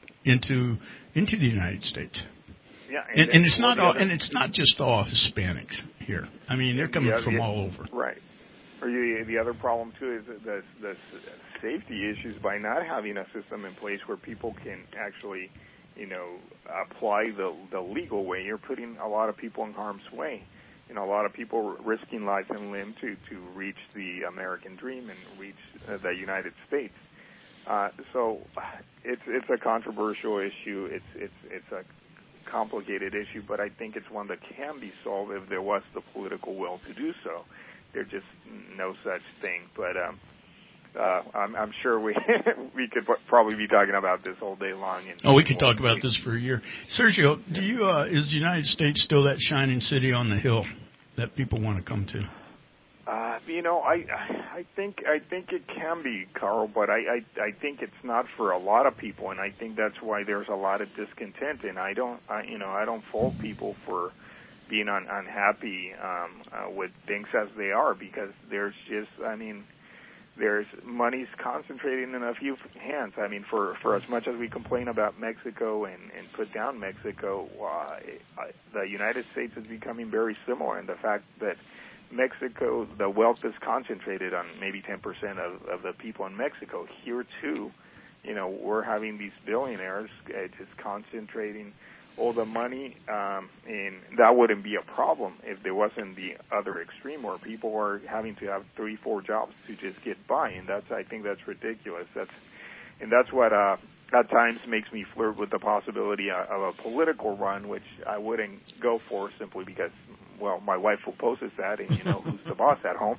into into the United States? Yeah, and, and, and it's not all, other, and it's not just all Hispanics here. I mean, they're coming yeah, from yeah, all over. Right. Or you, the other problem, too, is the, the safety issues by not having a system in place where people can actually, you know, apply the, the legal way. You're putting a lot of people in harm's way. You know, a lot of people risking life and limb to, to reach the American dream and reach uh, the United States. Uh, so it's it's a controversial issue. It's it's it's a complicated issue, but I think it's one that can be solved if there was the political will to do so. There's just no such thing. But um, uh, I'm, I'm sure we we could probably be talking about this all day long. And oh, we could talk about this for a year. Sergio, do you uh, is the United States still that shining city on the hill that people want to come to? Uh, you know, I I think I think it can be, Carl, but I, I I think it's not for a lot of people, and I think that's why there's a lot of discontent. And I don't, I, you know, I don't fault people for being un, unhappy um, uh, with things as they are, because there's just, I mean, there's money's concentrating in a few hands. I mean, for, for as much as we complain about Mexico and, and put down Mexico, uh, the United States is becoming very similar in the fact that Mexico, the wealth is concentrated on maybe ten percent of, of the people in Mexico. Here, too, you know, we're having these billionaires uh, just concentrating all the money, um, and that wouldn't be a problem if there wasn't the other extreme where people are having to have three, four jobs to just get by, and that's, I think that's ridiculous. That's, and that's what uh, at times makes me flirt with the possibility of a political run, which I wouldn't go for simply because, well, my wife opposes that, and you know who's the boss at home.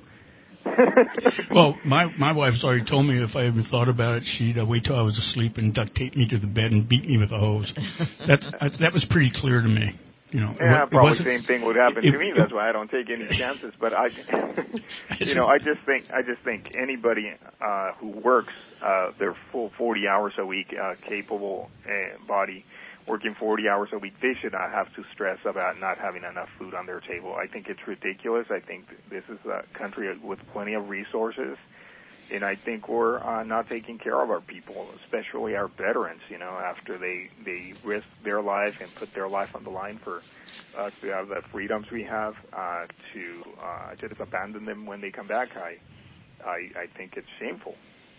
Well, my my wife's already told me if I ever thought about it, she'd uh, wait till I was asleep and duct tape me to the bed and beat me with a hose. That's uh, that was pretty clear to me. You know, yeah, it, probably it the same thing would happen it, to me. That's why I don't take any chances. But I, you know, I just think I just think anybody uh, who works uh, their full forty hours a week, uh, capable uh, body, working forty hours a week, they should not have to stress about not having enough food on their table. I think it's ridiculous. I think this is a country with plenty of resources, and I think we're uh, not taking care of our people, especially our veterans, you know, after they, they risk their life and put their life on the line for us to have the freedoms we have, uh, to uh, just abandon them when they come back. I, I, I think it's shameful.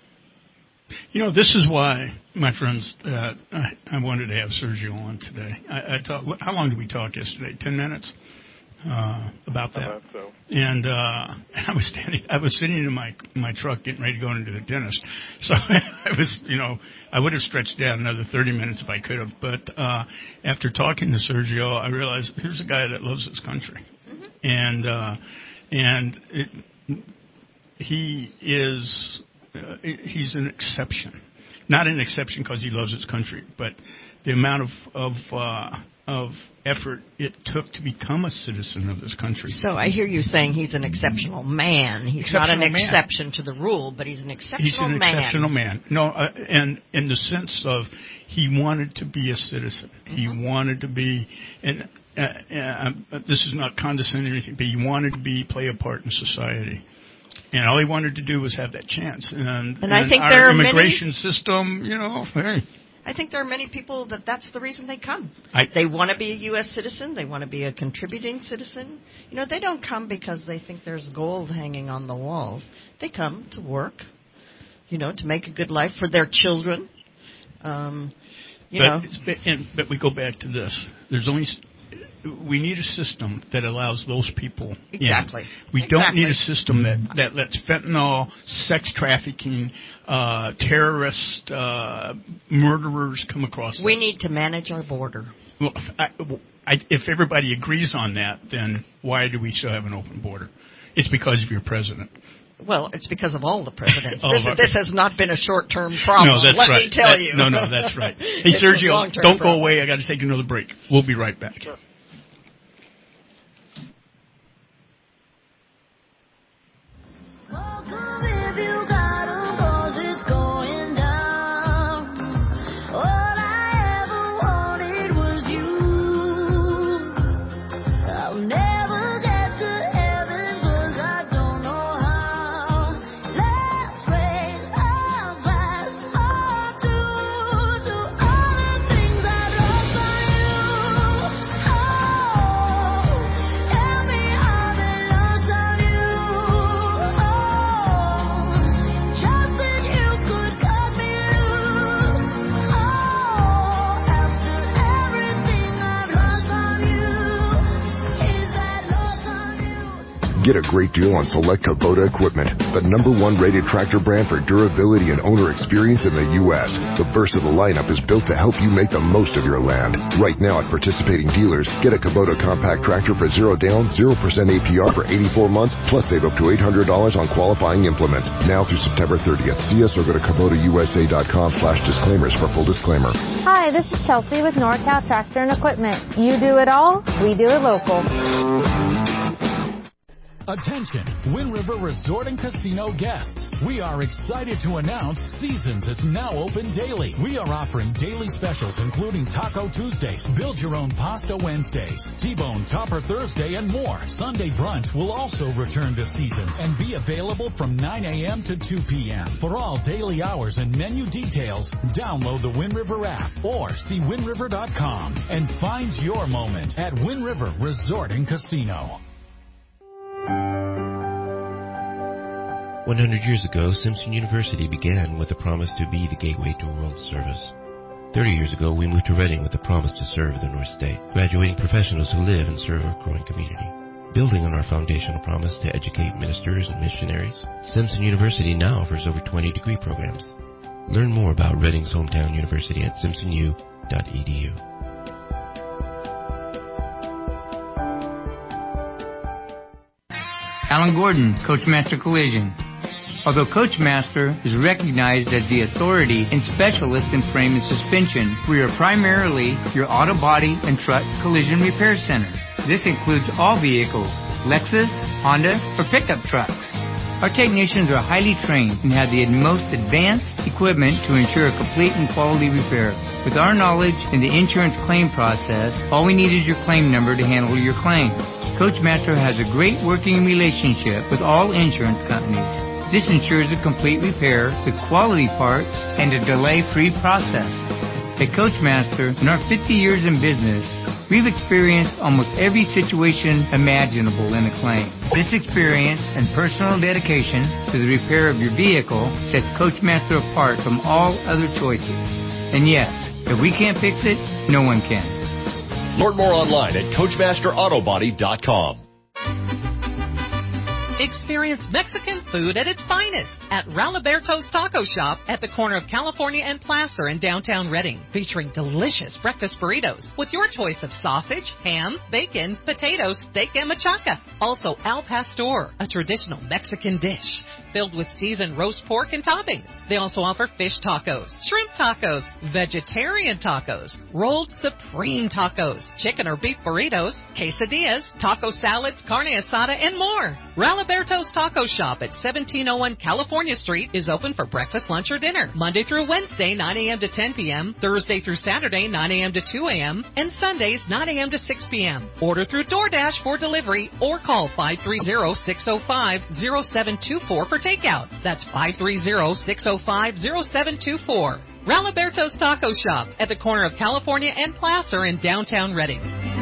You know, this is why, my friends, uh, I, I wanted to have Sergio on today. I, I talk, how long did we talk yesterday? Ten minutes uh, about that. Uh, so. And uh, I was standing, I was sitting in my my truck getting ready to go into the dentist. So I was, you know, I would have stretched out another thirty minutes if I could have. But uh, after talking to Sergio, I realized here's a guy that loves his country, mm-hmm. and uh, and it, he is. Uh, he's an exception, not an exception because he loves his country, but the amount of of, uh, of effort it took to become a citizen of this country. So I hear you saying he's an exceptional man. He's exceptional not an man. exception to the rule, but he's an exceptional man. He's an man. exceptional man. No, uh, and in the sense of he wanted to be a citizen. Mm-hmm. He wanted to be, and uh, uh, this is not condescending or anything, but he wanted to be play a part in society. And all he wanted to do was have that chance. And, and, and I think our there are immigration many, system, you know, hey. I think there are many people that that's the reason they come. I, they want to be a U S citizen. They want to be a contributing citizen. You know, they don't come because they think there's gold hanging on the walls. They come to work, you know, to make a good life for their children. Um, you but, know. It's, and, but we go back to this. There's only... We need a system that allows those people exactly. in. We exactly. don't need a system that, that lets fentanyl, sex trafficking, uh, terrorists, uh, murderers come across. We that. need to manage our border. Well, I, I, if everybody agrees on that, then why do we still have an open border? It's because of your president. Well, it's because of all the presidents. all this, our, this has not been a short-term problem. No, that's Let right. me tell that, you. No, no, that's right. Hey, Sergio, don't problem. go away. I got to take another break. We'll be right back. Sure. Get a great deal on select Kubota equipment, the number one rated tractor brand for durability and owner experience in the U S. The versatile lineup is built to help you make the most of your land. Right now at participating dealers, get a Kubota compact tractor for zero down, zero percent A P R for eighty-four months, plus save up to eight hundred dollars on qualifying implements. Now through September thirtieth. See us or go to Kubota U S A dot com slash disclaimers for full disclaimer. Hi, this is Chelsea with NorCal Tractor and Equipment. You do it all, we do it local. Attention, Wind River Resort and Casino guests. We are excited to announce Seasons is now open daily. We are offering daily specials including Taco Tuesdays, Build Your Own Pasta Wednesdays, T-Bone Topper Thursday, and more. Sunday brunch will also return to Seasons and be available from nine a.m. to two p.m. For all daily hours and menu details, download the Wind River app or see wind river dot com and find your moment at Wind River Resort and Casino. one hundred years ago, Simpson University began with a promise to be the gateway to world service. thirty years ago, we moved to Reading with a promise to serve the North State, graduating professionals who live and serve our growing community. Building on our foundational promise to educate ministers and missionaries, Simpson University now offers over twenty degree programs. Learn more about Reading's hometown university at simpson u dot e d u. Alan Gordon, Coachmaster Collision. Although Coachmaster is recognized as the authority and specialist in frame and suspension, we are primarily your auto body and truck collision repair center. This includes all vehicles, Lexus, Honda, or pickup trucks. Our technicians are highly trained and have the most advanced equipment to ensure a complete and quality repair. With our knowledge in the insurance claim process, all we need is your claim number to handle your claim. Coachmaster has a great working relationship with all insurance companies. This ensures a complete repair with quality parts and a delay-free process. At Coachmaster, in our fifty years in business, we've experienced almost every situation imaginable in a claim. This experience and personal dedication to the repair of your vehicle sets Coachmaster apart from all other choices. And yes, if we can't fix it, no one can. Learn more online at Coachmaster Auto Body dot com. Experience Mexican food at its finest at Raliberto's Taco Shop at the corner of California and Placer in downtown Redding, featuring delicious breakfast burritos with your choice of sausage, ham, bacon, potatoes, steak, and machaca. Also, Al Pastor, a traditional Mexican dish filled with seasoned roast pork and toppings. They also offer fish tacos, shrimp tacos, vegetarian tacos, rolled supreme tacos, chicken or beef burritos, quesadillas, taco salads, carne asada, and more. Raliberto's Taco Shop at seventeen oh one California Street is open for breakfast, lunch, or dinner, Monday through Wednesday, nine a.m. to ten p.m., Thursday through Saturday, nine a.m. to two a.m., and Sundays, nine a.m. to six p.m. Order through DoorDash for delivery or call five three zero, six zero five, zero seven two four for takeout. That's five three zero, six zero five, zero seven two four. Raliberto's Taco Shop at the corner of California and Placer in downtown Redding.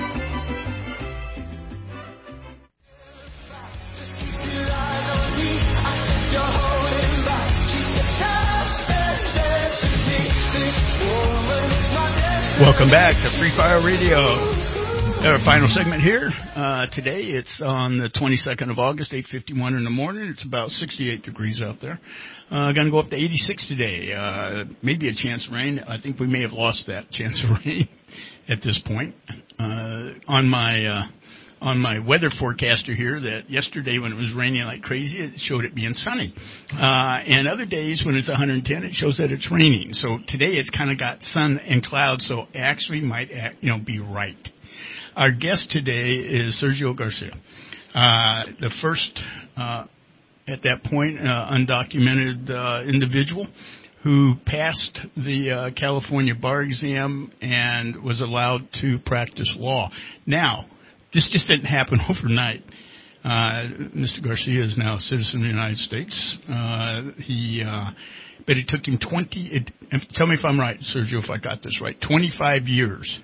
Welcome back to Free Fire Radio. Our final segment here. Uh, today it's on the twenty-second of August, eight fifty-one in the morning. It's about sixty-eight degrees out there. Uh, going to go up to eighty-six today. Uh, maybe a chance of rain. I think we may have lost that chance of rain at this point. Uh, on my uh, on my weather forecaster here, that yesterday when it was raining like crazy, it showed it being sunny. Uh, and other days when it's one hundred ten, it shows that it's raining. So today it's kind of got sun and clouds, so it actually might act, you know, be right. Our guest today is Sergio Garcia, uh, the first, uh, at that point, uh, undocumented uh, individual who passed the uh, California bar exam and was allowed to practice law. Now, this just didn't happen overnight. Uh, Mister Garcia is now a citizen of the United States. Uh, he, uh, but it took him twenty. It, tell me if I'm right, Sergio, if I got this right. Twenty-five years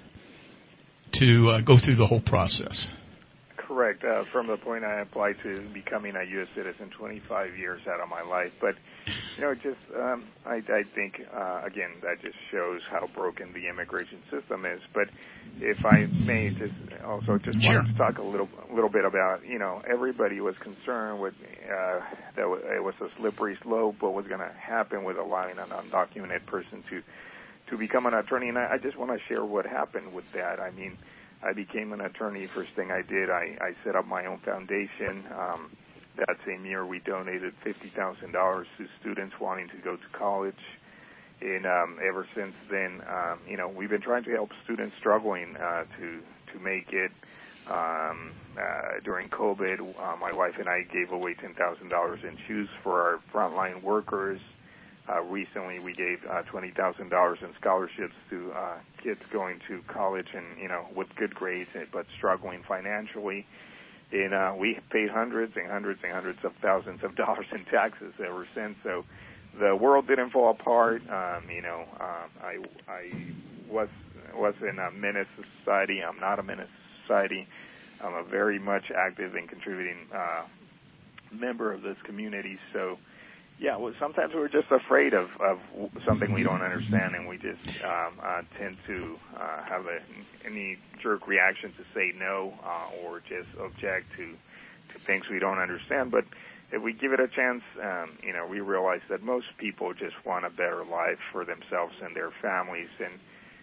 to uh, go through the whole process. Correct. Uh, from the point I applied to becoming a U S citizen, twenty-five years out of my life. But, you know, just um, I, I think, uh, again, that just shows how broken the immigration system is. But if I may just also just sure. wanted to talk a little a little bit about, you know, everybody was concerned with uh, that it was a slippery slope, what was going to happen with allowing an undocumented person to, to become an attorney. And I, I just want to share what happened with that. I mean, I became an attorney. First thing I did, I, I set up my own foundation. Um, that same year, we donated fifty thousand dollars to students wanting to go to college. And um, ever since then, um, you know, we've been trying to help students struggling uh, to to make it. Um, uh, during COVID, uh, my wife and I gave away ten thousand dollars in shoes for our frontline workers. Uh, recently, we gave uh, twenty thousand dollars in scholarships to uh, kids going to college and, you know, with good grades but struggling financially. And uh, we paid hundreds and hundreds and hundreds of thousands of dollars in taxes ever since. So the world didn't fall apart. Um, you know, um, I, I was was in a menace to society. I'm not a menace to society. I'm a very much active and contributing uh, member of this community. So, yeah, well, sometimes we're just afraid of, of something we don't understand, and we just um, uh, tend to uh, have a knee-jerk reaction to say no uh, or just object to, to things we don't understand. But if we give it a chance, um, you know, we realize that most people just want a better life for themselves and their families. And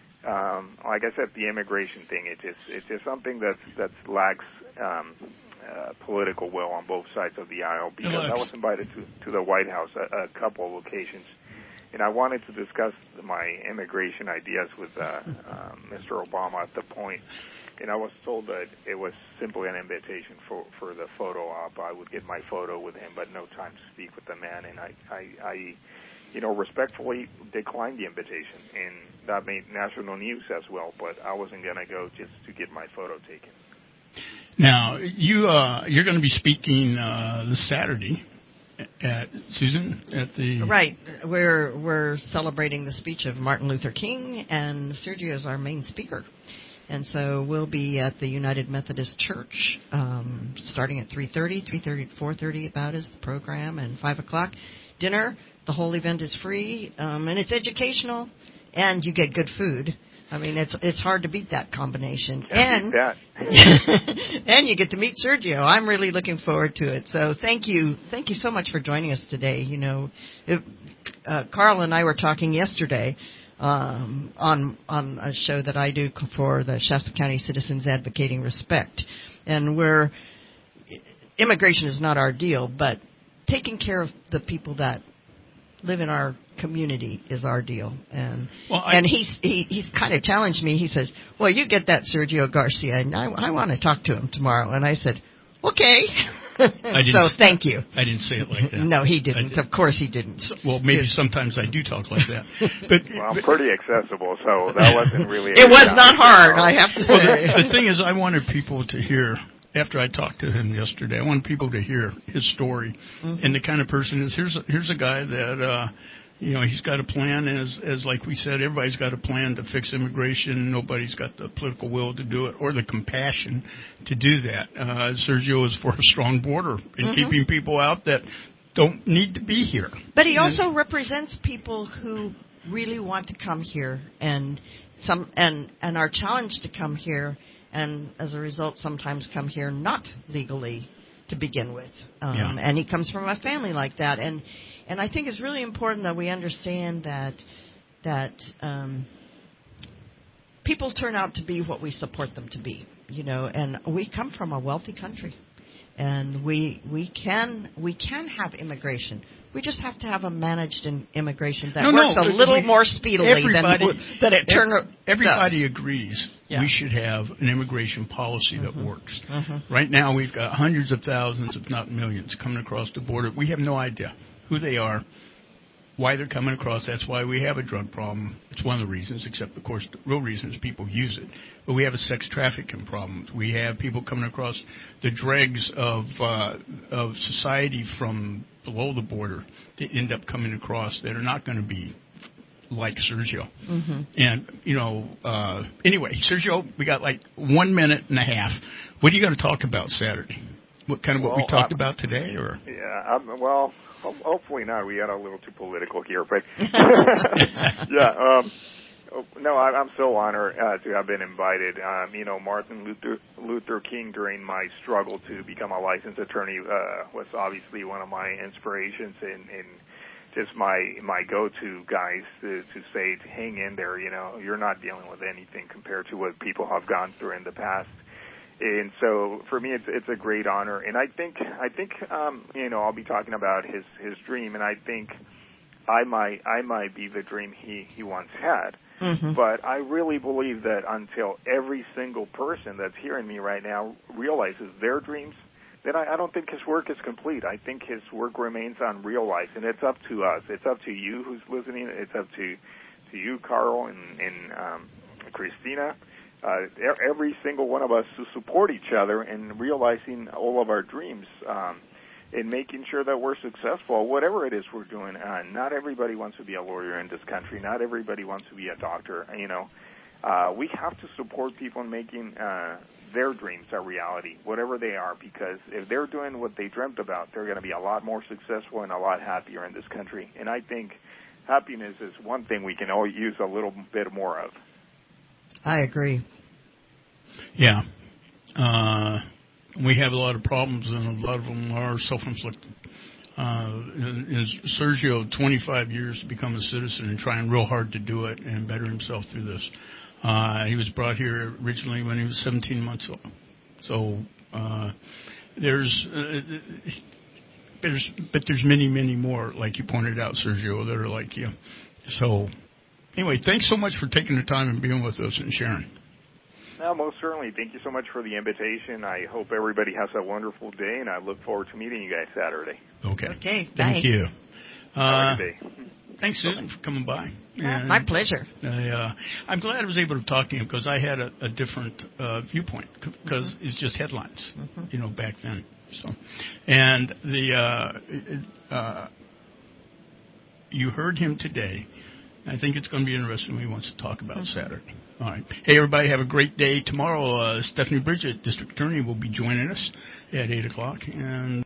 um, like I said, the immigration thing, it just it's just something that's that lacks um, uh, political will on both sides of the aisle. Because I was invited to to the White House a, a couple of occasions, and I wanted to discuss my immigration ideas with uh, uh, Mister Obama at the point. And I was told that it was simply an invitation for, for the photo op. I would get my photo with him, but no time to speak with the man. And I, I, I you know, respectfully declined the invitation, and that made national news as well. But I wasn't going to go just to get my photo taken. Now, you, uh, you're going to be speaking uh, this Saturday at, Susan, at the... Right. We're, we're celebrating the speech of Martin Luther King, and Sergio is our main speaker. And so we'll be at the United Methodist Church um, starting at three thirty, three thirty to four thirty about is the program, and five o'clock dinner. The whole event is free, um, and it's educational, and you get good food. I mean, it's it's hard to beat that combination. And and you get to meet Sergio. I'm really looking forward to it. So thank you, thank you so much for joining us today. You know, if, uh, Carl and I were talking yesterday um, on on a show that I do for the Shasta County Citizens Advocating Respect, and we're immigration is not our deal, but taking care of the people that live in our community is our deal. And well, I, and he's he, he's kind of challenged me. He says, well, you get that Sergio Garcia, and I, I want to talk to him tomorrow. And I said, okay. I so thank you. I didn't say it like that. No, he didn't. Did. Of course he didn't. So, well, maybe His, sometimes I do talk like that. But well, I'm pretty accessible, so that wasn't really... It was not hard, I have to say. Well, the, the thing is, I wanted people to hear... After I talked to him yesterday, I want people to hear his story mm-hmm. and the kind of person is. Here's a, here's a guy that uh, you know he's got a plan. As as like we said, everybody's got a plan to fix immigration. Nobody's got the political will to do it or the compassion to do that. Uh, Sergio is for a strong border and mm-hmm. keeping people out that don't need to be here. But he also represents people who really want to come here and some and and are challenged to come here. And as a result, sometimes come here not legally to begin with. Um, yeah. And he comes from a family like that. And and I think it's really important that we understand that that um, people turn out to be what we support them to be. You know, and we come from a wealthy country, and we we can we can have immigration. We just have to have a managed in immigration that no, works no, a little we, more speedily than, than it turned out. Everybody does. agrees yeah. we should have an immigration policy mm-hmm. that works. Mm-hmm. Right now we've got hundreds of thousands, if not millions, coming across the border. We have no idea who they are, why they're coming across. That's why we have a drug problem. It's one of the reasons, except, of course, the real reason is people use it. But we have a sex trafficking problem. We have people coming across the dregs of uh, of society from below the border that end up coming across that are not going to be like Sergio. Mm-hmm. And, you know, uh, anyway, Sergio, we got like one minute and a half. What are you going to talk about Saturday? What kind of what well, we talked um, about today, or? Yeah, um, well, hopefully not. We got a little too political here, but yeah. Um, no, I, I'm so honored uh, to have been invited. Um, you know, Martin Luther, Luther King, during my struggle to become a licensed attorney, uh, was obviously one of my inspirations and, and just my my go-to guys to, to say, to hang in there. You know, you're not dealing with anything compared to what people have gone through in the past. And so for me, it's it's a great honor. And I think I think um, you know I'll be talking about his his dream, and I think I might I might be the dream he he once had. Mm-hmm. But I really believe that until every single person that's hearing me right now realizes their dreams, then I, I don't think his work is complete. I think his work remains unrealized, and it's up to us. It's up to you who's listening. It's up to to you, Carl, and, and um, Christina. Uh, every single one of us to support each other in realizing all of our dreams, um, and making sure that we're successful, whatever it is we're doing. Uh, not everybody wants to be a lawyer in this country. Not everybody wants to be a doctor. You know, uh, we have to support people in making uh, their dreams a reality, whatever they are, because if they're doing what they dreamt about, they're going to be a lot more successful and a lot happier in this country. And I think happiness is one thing we can all use a little bit more of. I agree. Yeah. Uh, we have a lot of problems, and a lot of them are self-inflicted. Uh, and, and Sergio, twenty-five years to become a citizen and trying real hard to do it and better himself through this. Uh, he was brought here originally when he was seventeen months old. So uh, there's, uh, there's, but there's many, many more, like you pointed out, Sergio, that are like you. So anyway, thanks so much for taking the time and being with us and sharing. No, most certainly. Thank you so much for the invitation. I hope everybody has a wonderful day, and I look forward to meeting you guys Saturday. Okay. Okay. Thank bye. you. Uh, Have a good day. Thanks, Susan, for coming by. Yeah, And my pleasure. I, uh, I'm glad I was able to talk to you because I had a, a different uh, viewpoint because mm-hmm. it's just headlines, mm-hmm. you know, back then. So, and the uh, uh, you heard him today. I think it's going to be interesting when he wants to talk about mm-hmm. Saturday. All right. Hey, everybody, have a great day. Tomorrow, uh, Stephanie Bridget, District Attorney, will be joining us at eight o'clock. And